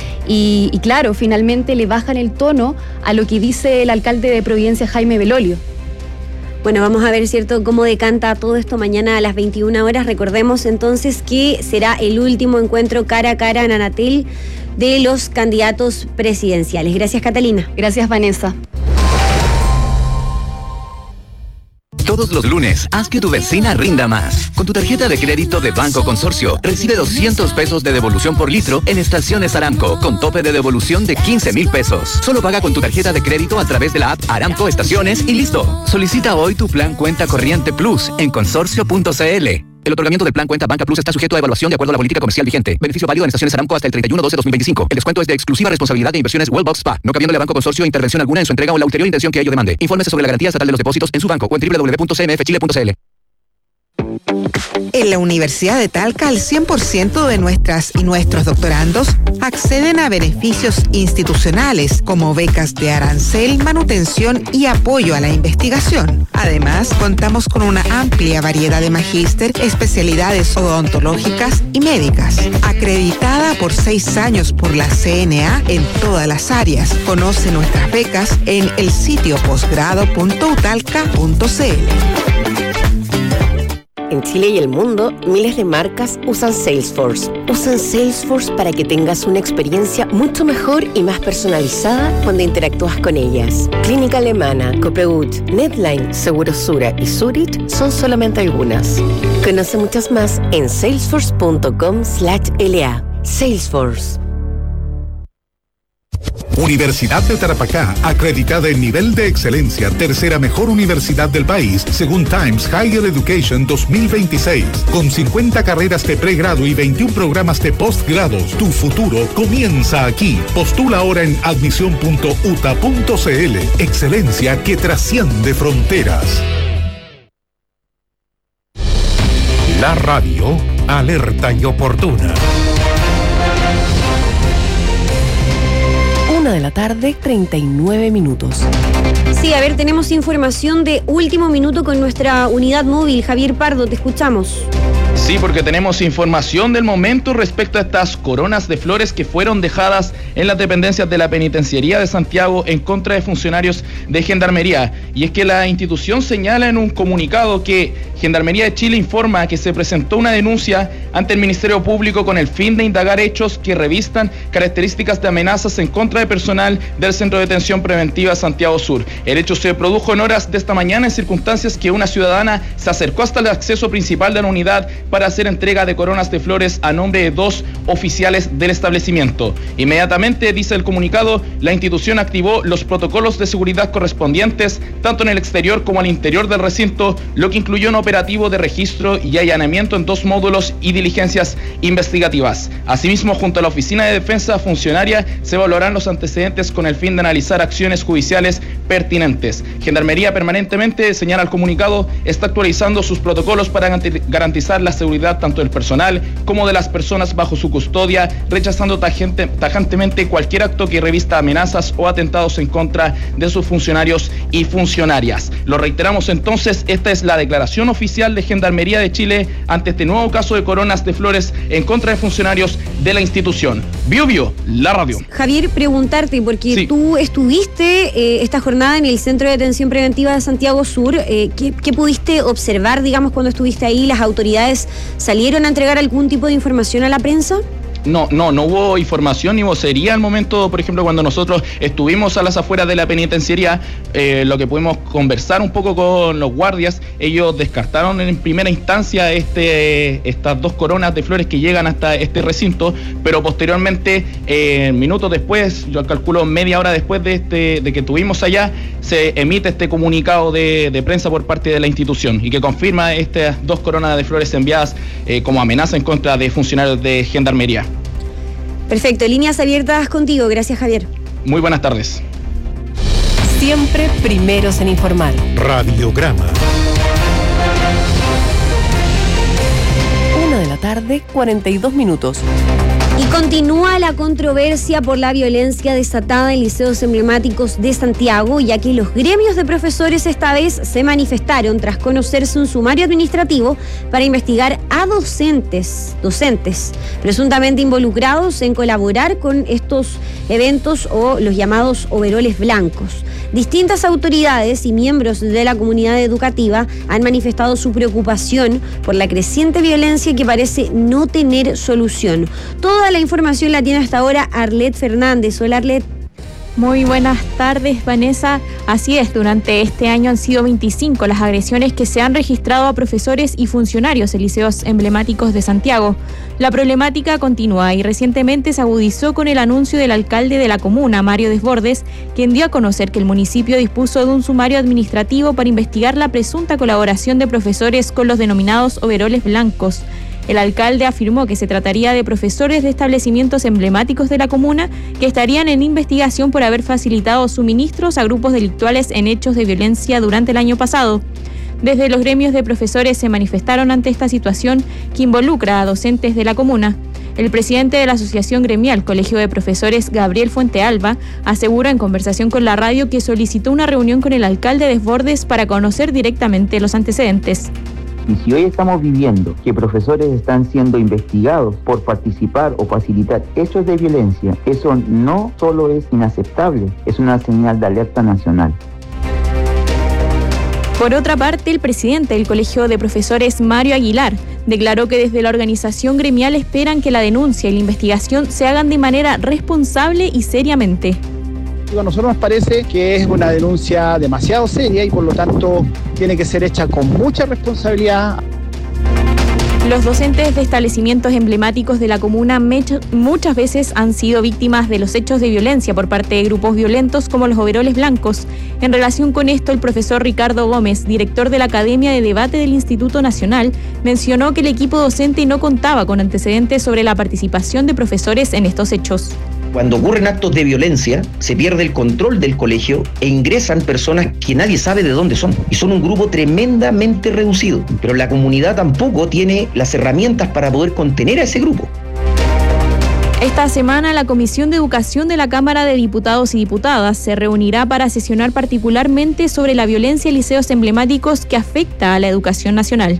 y, y claro, finalmente le bajan el tono a lo que dice el alcalde de Providencia, Jaime Belolio. Bueno, vamos a ver, ¿cierto?, cómo decanta todo esto mañana a las veintiuna horas. Recordemos entonces que será el último encuentro cara a cara en Anatel de los candidatos presidenciales. Gracias, Catalina. Gracias, Vanessa. Todos los lunes, haz que tu vecina rinda más. Con tu tarjeta de crédito de Banco Consorcio, recibe doscientos pesos de devolución por litro en estaciones Aramco, con tope de devolución de quince mil pesos. Solo paga con tu tarjeta de crédito a través de la app Aramco Estaciones y listo. Solicita hoy tu plan Cuenta Corriente Plus en consorcio punto c l. El otorgamiento del plan Cuenta Banca Plus está sujeto a evaluación de acuerdo a la política comercial vigente. Beneficio válido en estaciones Aramco hasta el treinta y uno de doce de dos mil veinticinco. El descuento es de exclusiva responsabilidad de Inversiones Wellbox Spa, no cabiéndole a Banco Consorcio intervención alguna en su entrega o la ulterior intención que ello demande. Infórmese sobre la garantía estatal de los depósitos en su banco o en doble u doble u doble u punto c m f chile punto c l. En la Universidad de Talca, el cien por ciento de nuestras y nuestros doctorandos acceden a beneficios institucionales como becas de arancel, manutención y apoyo a la investigación. Además, contamos con una amplia variedad de magíster, especialidades odontológicas y médicas, acreditada por seis años por la C N A en todas las áreas. Conoce nuestras becas en el sitio posgrado punto utalca punto c l. En Chile y el mundo, miles de marcas usan Salesforce. Usan Salesforce para que tengas una experiencia mucho mejor y más personalizada cuando interactúas con ellas. Clínica Alemana, Copegut, Netline, Segurosura y Zurich son solamente algunas. Conoce muchas más en salesforce punto com slash l a. Salesforce. Universidad de Tarapacá, acreditada en nivel de excelencia, tercera mejor universidad del país, según Times Higher Education dos mil veintiséis. Con cincuenta carreras de pregrado y veintiún programas de postgrados, tu futuro comienza aquí. Postula ahora en admisión punto u t a punto c l. Excelencia que trasciende fronteras. La radio, alerta y oportuna. Una de la tarde, treinta y nueve minutos. Sí, a ver, tenemos información de último minuto con nuestra unidad móvil. Javier Pardo, te escuchamos. Sí, porque tenemos información del momento respecto a estas coronas de flores que fueron dejadas en las dependencias de la Penitenciaría de Santiago en contra de funcionarios de Gendarmería. Y es que la institución señala en un comunicado que Gendarmería de Chile informa que se presentó una denuncia ante el Ministerio Público con el fin de indagar hechos que revistan características de amenazas en contra de personal del Centro de Detención Preventiva Santiago Sur. El hecho se produjo en horas de esta mañana en circunstancias que una ciudadana se acercó hasta el acceso principal de la unidad para hacer entrega de coronas de flores a nombre de dos oficiales del establecimiento. Inmediatamente, dice el comunicado, la institución activó los protocolos de seguridad correspondientes tanto en el exterior como al interior del recinto, lo que incluyó un operativo de registro y allanamiento en dos módulos y diligencias investigativas. Asimismo, junto a la Oficina de Defensa Funcionaria, se evaluarán los antecedentes con el fin de analizar acciones judiciales pertinentes. Gendarmería permanentemente, señala el comunicado, está actualizando sus protocolos para garantizar la seguridad tanto del personal como de las personas bajo su custodia, rechazando tajante, tajantemente cualquier acto que revista amenazas o atentados en contra de sus funcionarios y funcionarias. Lo reiteramos entonces, esta es la declaración oficial de Gendarmería de Chile ante este nuevo caso de coronas de flores en contra de funcionarios de la institución. Bio Bio, la radio. Javier, preguntarte, porque Sí. tú estuviste eh, esta jornada en el Centro de Detención Preventiva de Santiago Sur, eh, ¿qué, ¿qué pudiste observar, digamos, cuando estuviste ahí? ¿Las autoridades salieron a entregar algún tipo de información a la prensa? No, no, no hubo información ni vocería al momento, por ejemplo, cuando nosotros estuvimos a las afueras de la penitenciaría, eh, lo que pudimos conversar un poco con los guardias, ellos descartaron en primera instancia este, estas dos coronas de flores que llegan hasta este recinto, pero posteriormente, eh, minutos después, yo calculo media hora después de, este, de que estuvimos allá, se emite este comunicado de, de prensa por parte de la institución y que confirma estas dos coronas de flores enviadas eh, como amenaza en contra de funcionarios de Gendarmería. Perfecto, líneas abiertas contigo. Gracias, Javier. Muy buenas tardes. Siempre primeros en informar. Radiograma. Una de la tarde, cuarenta y dos minutos. Y continúa la controversia por la violencia desatada en liceos emblemáticos de Santiago, ya que los gremios de profesores esta vez se manifestaron tras conocerse un sumario administrativo para investigar a docentes, docentes presuntamente involucrados en colaborar con estos eventos o los llamados overoles blancos. Distintas autoridades y miembros de la comunidad educativa han manifestado su preocupación por la creciente violencia que parece no tener solución. Toda la información la tiene hasta ahora Arlet Fernández. Hola, Arlet. Muy buenas tardes, Vanessa. Así es, durante este año han sido veinticinco las agresiones que se han registrado a profesores y funcionarios en liceos emblemáticos de Santiago. La problemática continúa y recientemente se agudizó con el anuncio del alcalde de la comuna, Mario Desbordes, quien dio a conocer que el municipio dispuso de un sumario administrativo para investigar la presunta colaboración de profesores con los denominados overoles blancos. El alcalde afirmó que se trataría de profesores de establecimientos emblemáticos de la comuna que estarían en investigación por haber facilitado suministros a grupos delictuales en hechos de violencia durante el año pasado. Desde los gremios de profesores se manifestaron ante esta situación que involucra a docentes de la comuna. El presidente de la Asociación Gremial Colegio de Profesores, Gabriel Fuentealba, asegura en conversación con la radio que solicitó una reunión con el alcalde Desbordes para conocer directamente los antecedentes. Y si hoy estamos viviendo que profesores están siendo investigados por participar o facilitar hechos de violencia, eso no solo es inaceptable, es una señal de alerta nacional. Por otra parte, el presidente del Colegio de Profesores, Mario Aguilar, declaró que desde la organización gremial esperan que la denuncia y la investigación se hagan de manera responsable y seriamente. A nosotros nos parece que es una denuncia demasiado seria y por lo tanto tiene que ser hecha con mucha responsabilidad. Los docentes de establecimientos emblemáticos de la comuna muchas veces han sido víctimas de los hechos de violencia por parte de grupos violentos como los overoles blancos. En relación con esto, el profesor Ricardo Gómez, director de la Academia de Debate del Instituto Nacional, mencionó que el equipo docente no contaba con antecedentes sobre la participación de profesores en estos hechos. Cuando ocurren actos de violencia, se pierde el control del colegio e ingresan personas que nadie sabe de dónde son. Y son un grupo tremendamente reducido. Pero la comunidad tampoco tiene las herramientas para poder contener a ese grupo. Esta semana, la Comisión de Educación de la Cámara de Diputados y Diputadas se reunirá para sesionar particularmente sobre la violencia en liceos emblemáticos que afecta a la educación nacional.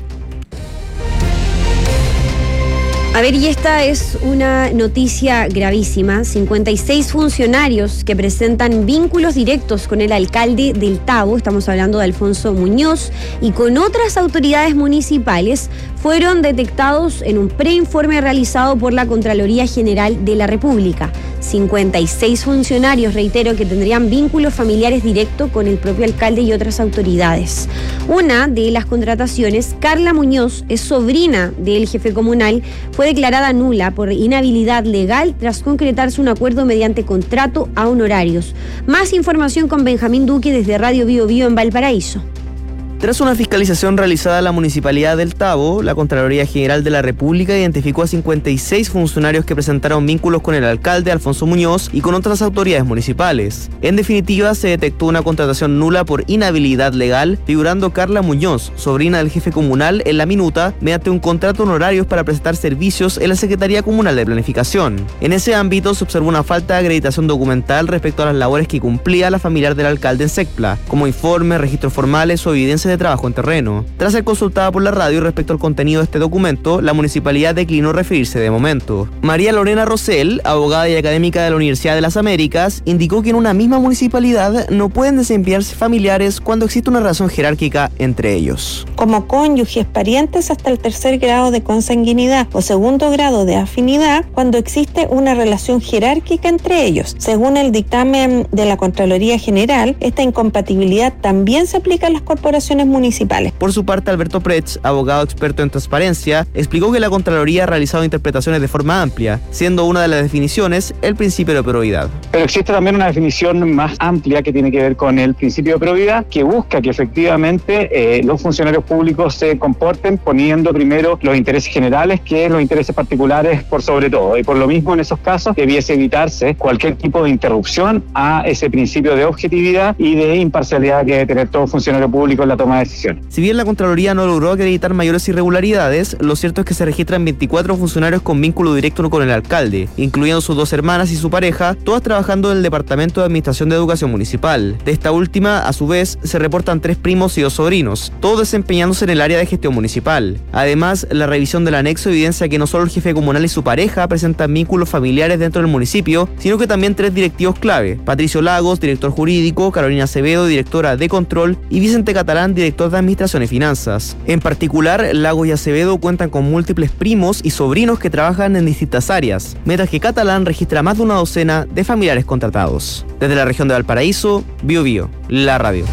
A ver, y esta es una noticia gravísima. cincuenta y seis funcionarios que presentan vínculos directos con el alcalde del Tabo, estamos hablando de Alfonso Muñoz, y con otras autoridades municipales, fueron detectados en un preinforme realizado por la Contraloría General de la República. cincuenta y seis funcionarios, reitero, que tendrían vínculos familiares directos con el propio alcalde y otras autoridades. Una de las contrataciones, Carla Muñoz, es sobrina del jefe comunal, fue declarada nula por inhabilidad legal tras concretarse un acuerdo mediante contrato a honorarios. Más información con Benjamín Duque desde Radio Bio Bio en Valparaíso. Tras una fiscalización realizada en la Municipalidad del Tabo, la Contraloría General de la República identificó a cincuenta y seis funcionarios que presentaron vínculos con el alcalde Alfonso Muñoz y con otras autoridades municipales. En definitiva, se detectó una contratación nula por inhabilidad legal, figurando Carla Muñoz, sobrina del jefe comunal, en la minuta, mediante un contrato honorarios para prestar servicios en la Secretaría Comunal de Planificación. En ese ámbito se observó una falta de acreditación documental respecto a las labores que cumplía la familiar del alcalde en SECPLA, como informes, registros formales o evidencias de trabajo en terreno. Tras ser consultada por la radio respecto al contenido de este documento, la municipalidad declinó referirse de momento. María Lorena Rosell, abogada y académica de la Universidad de las Américas, indicó que en una misma municipalidad no pueden desempeñarse familiares cuando existe una relación jerárquica entre ellos. Como cónyuges, parientes hasta el tercer grado de consanguinidad o segundo grado de afinidad, cuando existe una relación jerárquica entre ellos. Según el dictamen de la Contraloría General, esta incompatibilidad también se aplica a las corporaciones municipales. Por su parte, Alberto Pretz, abogado experto en transparencia, explicó que la Contraloría ha realizado interpretaciones de forma amplia, siendo una de las definiciones el principio de probidad. Pero existe también una definición más amplia que tiene que ver con el principio de probidad, que busca que efectivamente eh, los funcionarios públicos se comporten poniendo primero los intereses generales que los intereses particulares por sobre todo. Y por lo mismo, en esos casos, debiese evitarse cualquier tipo de interrupción a ese principio de objetividad y de imparcialidad que debe tener todo funcionario público en la toma de decisiones. Si bien la Contraloría no logró acreditar mayores irregularidades, lo cierto es que se registran veinticuatro funcionarios con vínculo directo con el alcalde, incluyendo sus dos hermanas y su pareja, todas trabajando en el Departamento de Administración de Educación Municipal. De esta última, a su vez, se reportan tres primos y dos sobrinos, todos desempeñándose en el área de gestión municipal. Además, la revisión del anexo evidencia que no solo el jefe comunal y su pareja presentan vínculos familiares dentro del municipio, sino que también tres directivos clave: Patricio Lagos, director jurídico; Carolina Acevedo, directora de control; y Vicente Catalán, director de Administración y Finanzas. En particular, Lagos y Acevedo cuentan con múltiples primos y sobrinos que trabajan en distintas áreas, mientras que Catalán registra más de una docena de familiares contratados. Desde la región de Valparaíso, Bio Bio, la radio.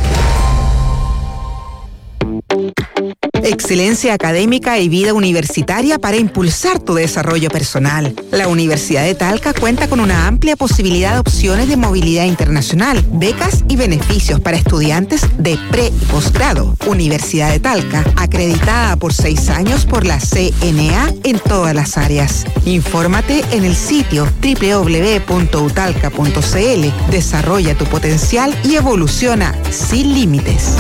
Excelencia académica y vida universitaria para impulsar tu desarrollo personal. La Universidad de Talca cuenta con una amplia posibilidad de opciones de movilidad internacional, becas y beneficios para estudiantes de pre y posgrado. Universidad de Talca, acreditada por seis años por la C N A en todas las áreas. Infórmate en el sitio doble u doble u doble u punto u talca punto c l. Desarrolla tu potencial y evoluciona sin límites.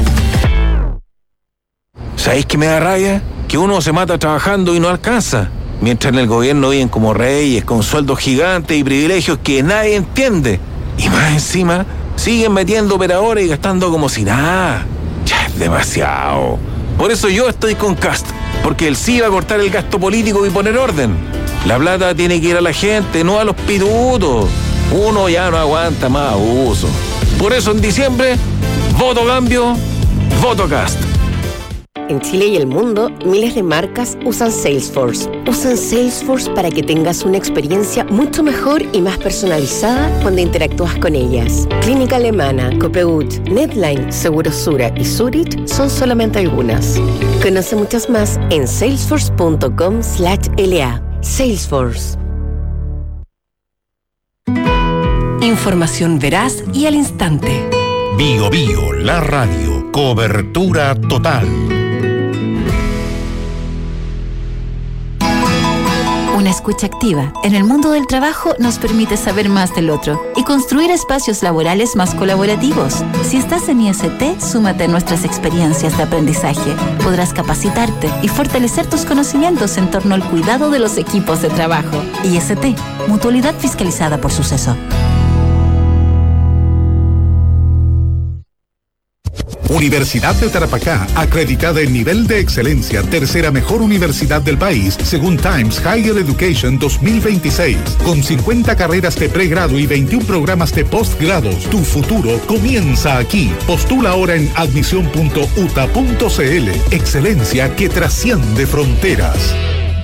¿Sabéis qué me da rabia? Que uno se mata trabajando y no alcanza. Mientras en el gobierno viven como reyes, con sueldos gigantes y privilegios que nadie entiende. Y más encima, siguen metiendo operadores y gastando como si nada. Ya es demasiado. Por eso yo estoy con Cast, porque él sí va a cortar el gasto político y poner orden. La plata tiene que ir a la gente, no a los pitutos. Uno ya no aguanta más abuso. Por eso en diciembre, voto cambio, voto Cast. En Chile y el mundo, miles de marcas usan Salesforce. Usan Salesforce para que tengas una experiencia mucho mejor y más personalizada cuando interactúas con ellas. Clínica Alemana, Copegut, Netline, Segurosura y Zurich son solamente algunas. Conoce muchas más en salesforce punto com slash L A. Salesforce. Información veraz y al instante. Bio Bio, la radio. Cobertura total. Una escucha activa en el mundo del trabajo nos permite saber más del otro y construir espacios laborales más colaborativos. Si estás en I S T, súmate a nuestras experiencias de aprendizaje. Podrás capacitarte y fortalecer tus conocimientos en torno al cuidado de los equipos de trabajo. I S T, mutualidad fiscalizada por Suceso. Universidad de Tarapacá, acreditada en nivel de excelencia, tercera mejor universidad del país, según Times Higher Education dos mil veintiséis. Con cincuenta carreras de pregrado y veintiún programas de postgrados, tu futuro comienza aquí. Postula ahora en admisión punto u t a punto c l. Excelencia que trasciende fronteras.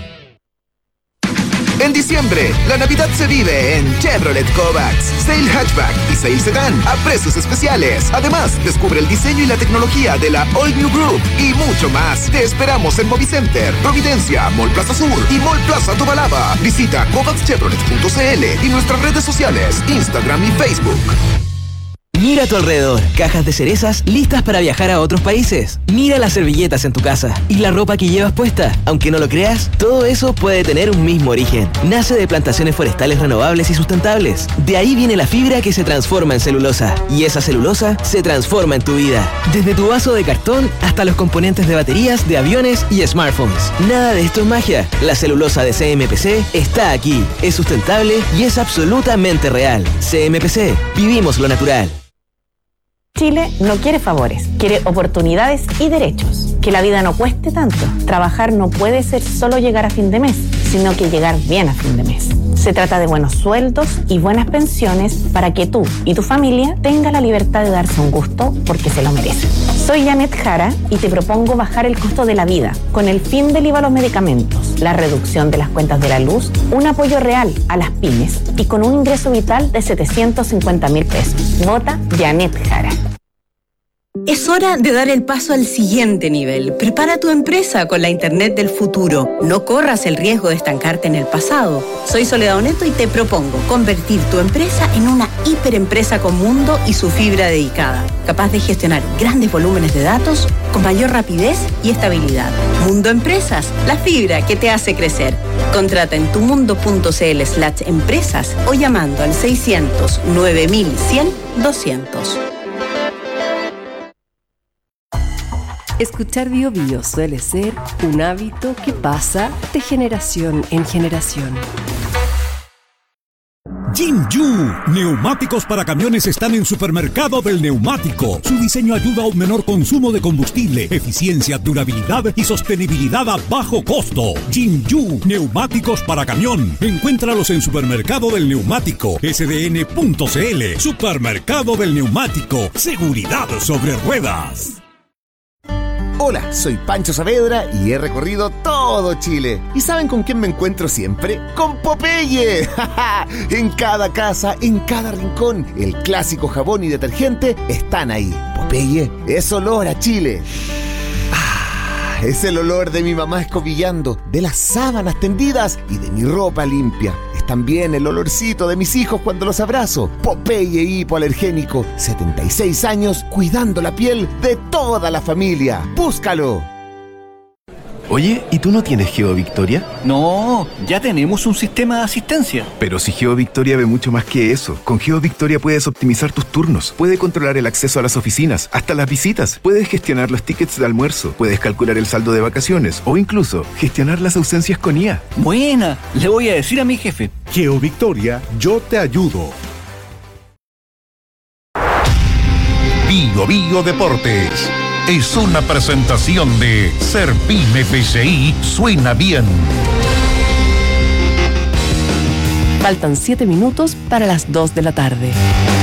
En diciembre, la Navidad se vive en Chevrolet Kovacs. Sale Hatchback y Sale Sedan a precios especiales. Además, descubre el diseño y la tecnología de la All New Group y mucho más. Te esperamos en Movicenter, Providencia, Mall Plaza Sur y Mall Plaza Tobalaba. Visita kovacs chevrolet punto c l y nuestras redes sociales, Instagram y Facebook. Mira a tu alrededor, cajas de cerezas listas para viajar a otros países. Mira las servilletas en tu casa y la ropa que llevas puesta. Aunque no lo creas, todo eso puede tener un mismo origen. Nace de plantaciones forestales renovables y sustentables. De ahí viene la fibra que se transforma en celulosa. Y esa celulosa se transforma en tu vida. Desde tu vaso de cartón hasta los componentes de baterías, de aviones y smartphones. Nada de esto es magia. La celulosa de C M P C está aquí. Es sustentable y es absolutamente real. C M P C. Vivimos lo natural. Chile no quiere favores, quiere oportunidades y derechos. Que la vida no cueste tanto. Trabajar no puede ser solo llegar a fin de mes, sino que llegar bien a fin de mes. Se trata de buenos sueldos y buenas pensiones para que tú y tu familia tengan la libertad de darse un gusto porque se lo merecen. Soy Janet Jara y te propongo bajar el costo de la vida con el fin del I V A a los medicamentos, la reducción de las cuentas de la luz, un apoyo real a las pymes y con un ingreso vital de setecientos cincuenta mil pesos. Vota Janet Jara. Es hora de dar el paso al siguiente nivel. Prepara tu empresa con la Internet del futuro. No corras el riesgo de estancarte en el pasado. Soy Soledad Oneto y te propongo convertir tu empresa en una hiperempresa con mundo y su fibra dedicada, capaz de gestionar grandes volúmenes de datos con mayor rapidez y estabilidad. Mundo Empresas, la fibra que te hace crecer. Contrata en tumundo.cl slash empresas o llamando al seiscientos nueve mil cien doscientos. Escuchar Bio Bio suele ser un hábito que pasa de generación en generación. Jinju, neumáticos para camiones están en Supermercado del Neumático. Su diseño ayuda a un menor consumo de combustible, eficiencia, durabilidad y sostenibilidad a bajo costo. Jinju, neumáticos para camión. Encuéntralos en Supermercado del Neumático, s d n punto c l. Supermercado del Neumático, seguridad sobre ruedas. Hola, soy Pancho Saavedra y he recorrido todo Chile. ¿Y saben con quién me encuentro siempre? ¡Con Popeye! En cada casa, en cada rincón, el clásico jabón y detergente están ahí. Popeye es olor a Chile. Ah, es el olor de mi mamá escobillando, de las sábanas tendidas y de mi ropa limpia. Es también el olorcito de mis hijos cuando los abrazo. Popeye hipoalergénico, setenta y seis años cuidando la piel de toda la familia. ¡Búscalo! Oye, ¿y tú no tienes GeoVictoria? No, ya tenemos un sistema de asistencia. Pero si GeoVictoria ve mucho más que eso. Con GeoVictoria puedes optimizar tus turnos, puedes controlar el acceso a las oficinas, hasta las visitas, puedes gestionar los tickets de almuerzo, puedes calcular el saldo de vacaciones o incluso gestionar las ausencias con I A. Buena, le voy a decir a mi jefe. GeoVictoria, yo te ayudo. Bio Bio Deportes es una presentación de Serpime P C I Suena Bien. Faltan siete minutos para las dos de la tarde.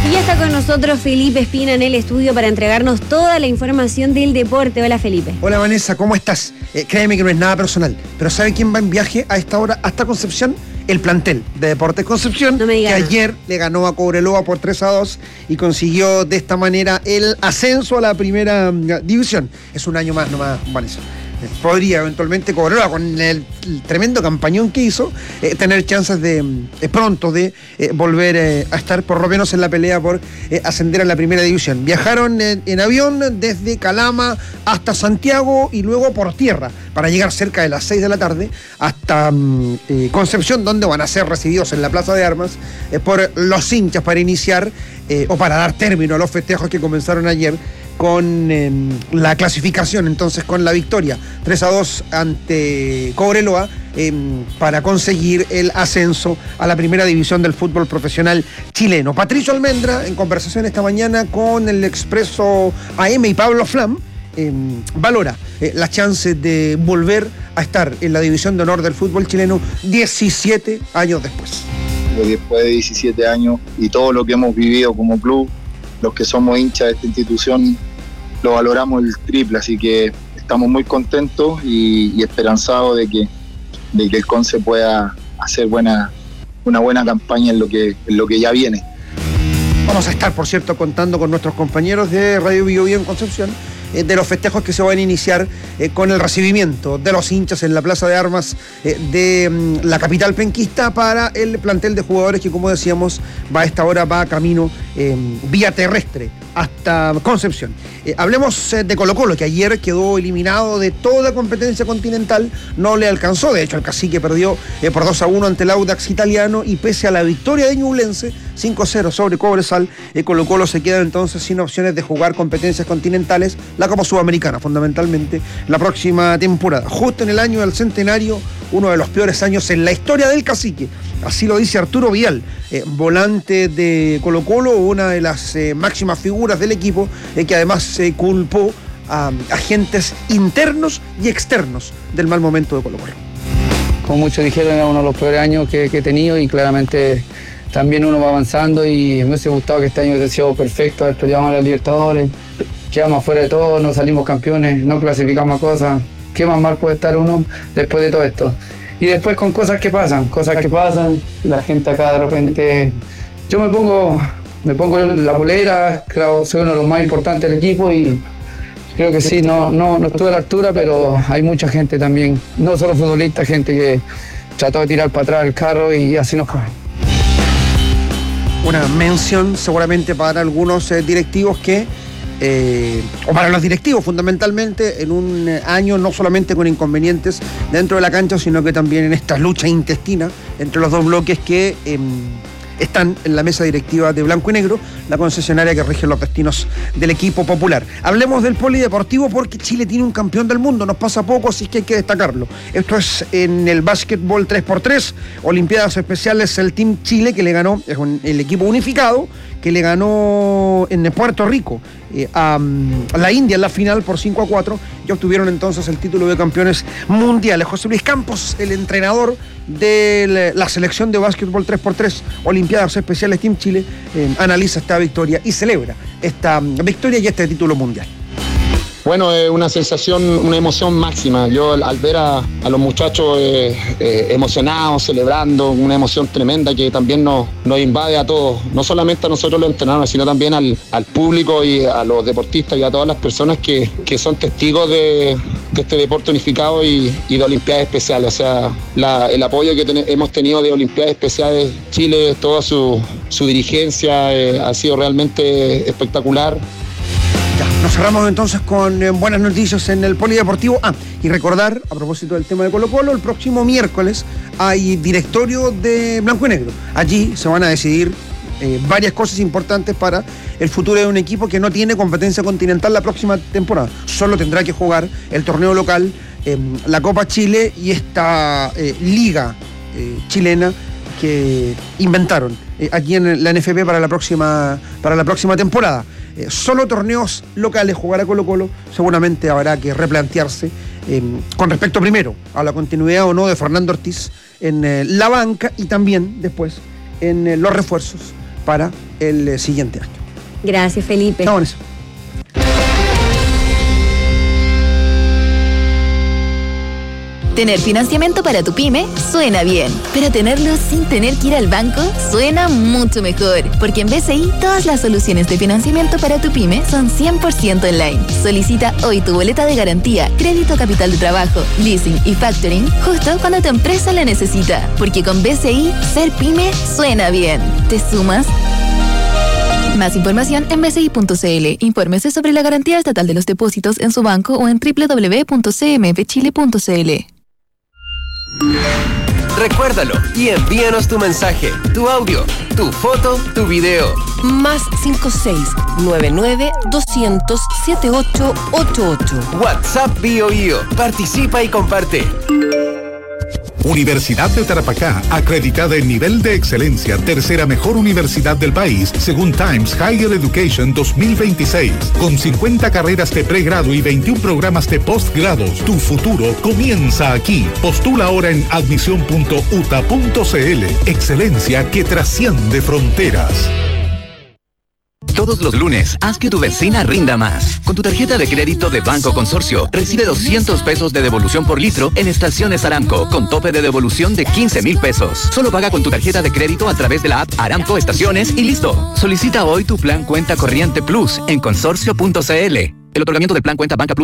Y ya está con nosotros Felipe Espina en el estudio para entregarnos toda la información del deporte. Hola, Felipe. Hola, Vanessa, ¿cómo estás? Eh, créeme que no es nada personal, pero ¿sabe quién va en viaje a esta hora hasta Concepción? El plantel de Deportes Concepción, no me diga que nada. Ayer le ganó a Cobreloa por tres a dos y consiguió de esta manera el ascenso a la primera división. Es un año más nomás, Vanessa. Podría eventualmente Cobreloa, con el, el tremendo campañón que hizo, eh, tener chances de eh, pronto de eh, volver eh, a estar por lo menos en la pelea por eh, ascender a la primera división. Viajaron en, en avión desde Calama hasta Santiago y luego por tierra para llegar cerca de las seis de la tarde hasta eh, Concepción, donde van a ser recibidos en la Plaza de Armas eh, por los hinchas para iniciar eh, o para dar término a los festejos que comenzaron ayer con eh, la clasificación, entonces con la victoria tres a dos ante Cobreloa eh, para conseguir el ascenso a la primera división del fútbol profesional chileno. Patricio Almendra, en conversación esta mañana con el Expreso A M y Pablo Flam, eh, valora eh, las chances de volver a estar en la división de honor del fútbol chileno diecisiete años después. Después de diecisiete años y todo lo que hemos vivido como club, los que somos hinchas de esta institución lo valoramos el triple, así que estamos muy contentos y, y esperanzados de que, de que el Conce pueda hacer buena, una buena campaña en lo que, en lo que ya viene. Vamos a estar, por cierto, contando con nuestros compañeros de Radio Bio Bio en Concepción eh, de los festejos que se van a iniciar eh, con el recibimiento de los hinchas en la Plaza de Armas eh, de mm, la capital penquista para el plantel de jugadores que, como decíamos, va a esta hora, va camino eh, vía terrestre hasta Concepción. Eh, hablemos eh, de Colo-Colo, que ayer quedó eliminado de toda competencia continental, no le alcanzó, de hecho el Cacique perdió eh, por dos a uno ante el Audax italiano y pese a la victoria de Ñublense, cinco a cero sobre Cobresal, eh, Colo-Colo se queda entonces sin opciones de jugar competencias continentales, la Copa Sudamericana fundamentalmente, la próxima temporada, justo en el año del centenario, uno de los peores años en la historia del Cacique. Así lo dice Arturo Vidal, eh, volante de Colo-Colo, una de las eh, máximas figuras del equipo, eh, que además se eh, culpó a agentes internos y externos del mal momento de Colo-Colo. Como muchos dijeron, era uno de los peores años que, que he tenido y claramente también uno va avanzando y me hubiese gustado que este año hubiese sido perfecto, haber peleado a la Libertadores, quedamos afuera de todo, no salimos campeones, no clasificamos a cosas. ¿Qué más mal puede estar uno después de todo esto? Y después con cosas que pasan, cosas que pasan, la gente acá de repente... Yo me pongo, me pongo la polera, creo soy uno de los más importantes del equipo y creo que sí, no, no, no estuve a la altura, pero hay mucha gente también, no solo futbolistas, gente que trató de tirar para atrás el carro y así nos fue. Una mención seguramente para algunos eh, directivos que... Eh, o para los directivos fundamentalmente en un año no solamente con inconvenientes dentro de la cancha, sino que también en esta lucha intestina entre los dos bloques que eh, están en la mesa directiva de Blanco y Negro, la concesionaria que rige los destinos del equipo popular. Hablemos del polideportivo porque Chile tiene un campeón del mundo, nos pasa poco, así que hay que destacarlo. Esto es en el básquetbol tres por tres, Olimpiadas Especiales, el Team Chile que le ganó, es un, el equipo unificado, que le ganó en Puerto Rico eh, a, a la India en la final por cinco a cuatro y obtuvieron entonces el título de campeones mundiales. José Luis Campos, el entrenador de la selección de básquetbol tres por tres, Olimpiadas Especiales Team Chile, eh, analiza esta victoria y celebra esta victoria y este título mundial. Bueno, es eh, una sensación, una emoción máxima. Yo al ver a, a los muchachos eh, eh, emocionados, celebrando, una emoción tremenda que también nos, nos invade a todos, no solamente a nosotros los entrenadores, sino también al, al público y a los deportistas y a todas las personas que, que son testigos de, de este deporte unificado y, y de Olimpiadas Especiales. O sea, la, el apoyo que ten, hemos tenido de Olimpiadas Especiales Chile, toda su, su dirigencia eh, ha sido realmente espectacular. Ya, nos cerramos entonces con eh, buenas noticias en el polideportivo. Ah, y recordar, a propósito del tema de Colo-Colo, el próximo miércoles hay directorio de Blanco y Negro. Allí se van a decidir eh, varias cosas importantes para el futuro de un equipo que no tiene competencia continental la próxima temporada. Solo tendrá que jugar el torneo local, eh, la Copa Chile y esta eh, liga eh, chilena que inventaron eh, aquí en la N F P para la próxima, para la próxima temporada. Eh, solo torneos locales jugará Colo-Colo, seguramente habrá que replantearse eh, con respecto primero a la continuidad o no de Fernando Ortiz en eh, la banca y también después en eh, los refuerzos para el eh, siguiente año. Gracias, Felipe. Vamos en eso. Tener financiamiento para tu pyme suena bien, pero tenerlo sin tener que ir al banco suena mucho mejor, porque en B C I todas las soluciones de financiamiento para tu pyme son cien por ciento online. Solicita hoy tu boleta de garantía, crédito capital de trabajo, leasing y factoring justo cuando tu empresa la necesita, porque con B C I ser pyme suena bien. ¿Te sumas? Más información en b c i punto c l. Infórmese sobre la garantía estatal de los depósitos en su banco o en doble u doble u doble u punto c m f chile punto c l. Recuérdalo y envíanos tu mensaje, tu audio, tu foto, tu video. Más cinco seis nueve nueve doscientos setenta y ocho ochenta y ocho. WhatsApp BioIo. Participa y comparte. Universidad de Tarapacá, acreditada en nivel de excelencia, tercera mejor universidad del país, según Times Higher Education dos mil veintiséis. Con cincuenta carreras de pregrado y veintiún programas de postgrados, tu futuro comienza aquí. Postula ahora en admisión punto u t a punto c l. Excelencia que trasciende fronteras. Todos los lunes, haz que tu benzina rinda más. Con tu tarjeta de crédito de Banco Consorcio, recibe doscientos pesos de devolución por litro en estaciones Aramco, con tope de devolución de quince mil pesos. Solo paga con tu tarjeta de crédito a través de la app Aramco Estaciones y listo. Solicita hoy tu plan Cuenta Corriente Plus en consorcio punto c l. El otorgamiento del plan Cuenta Banca Plus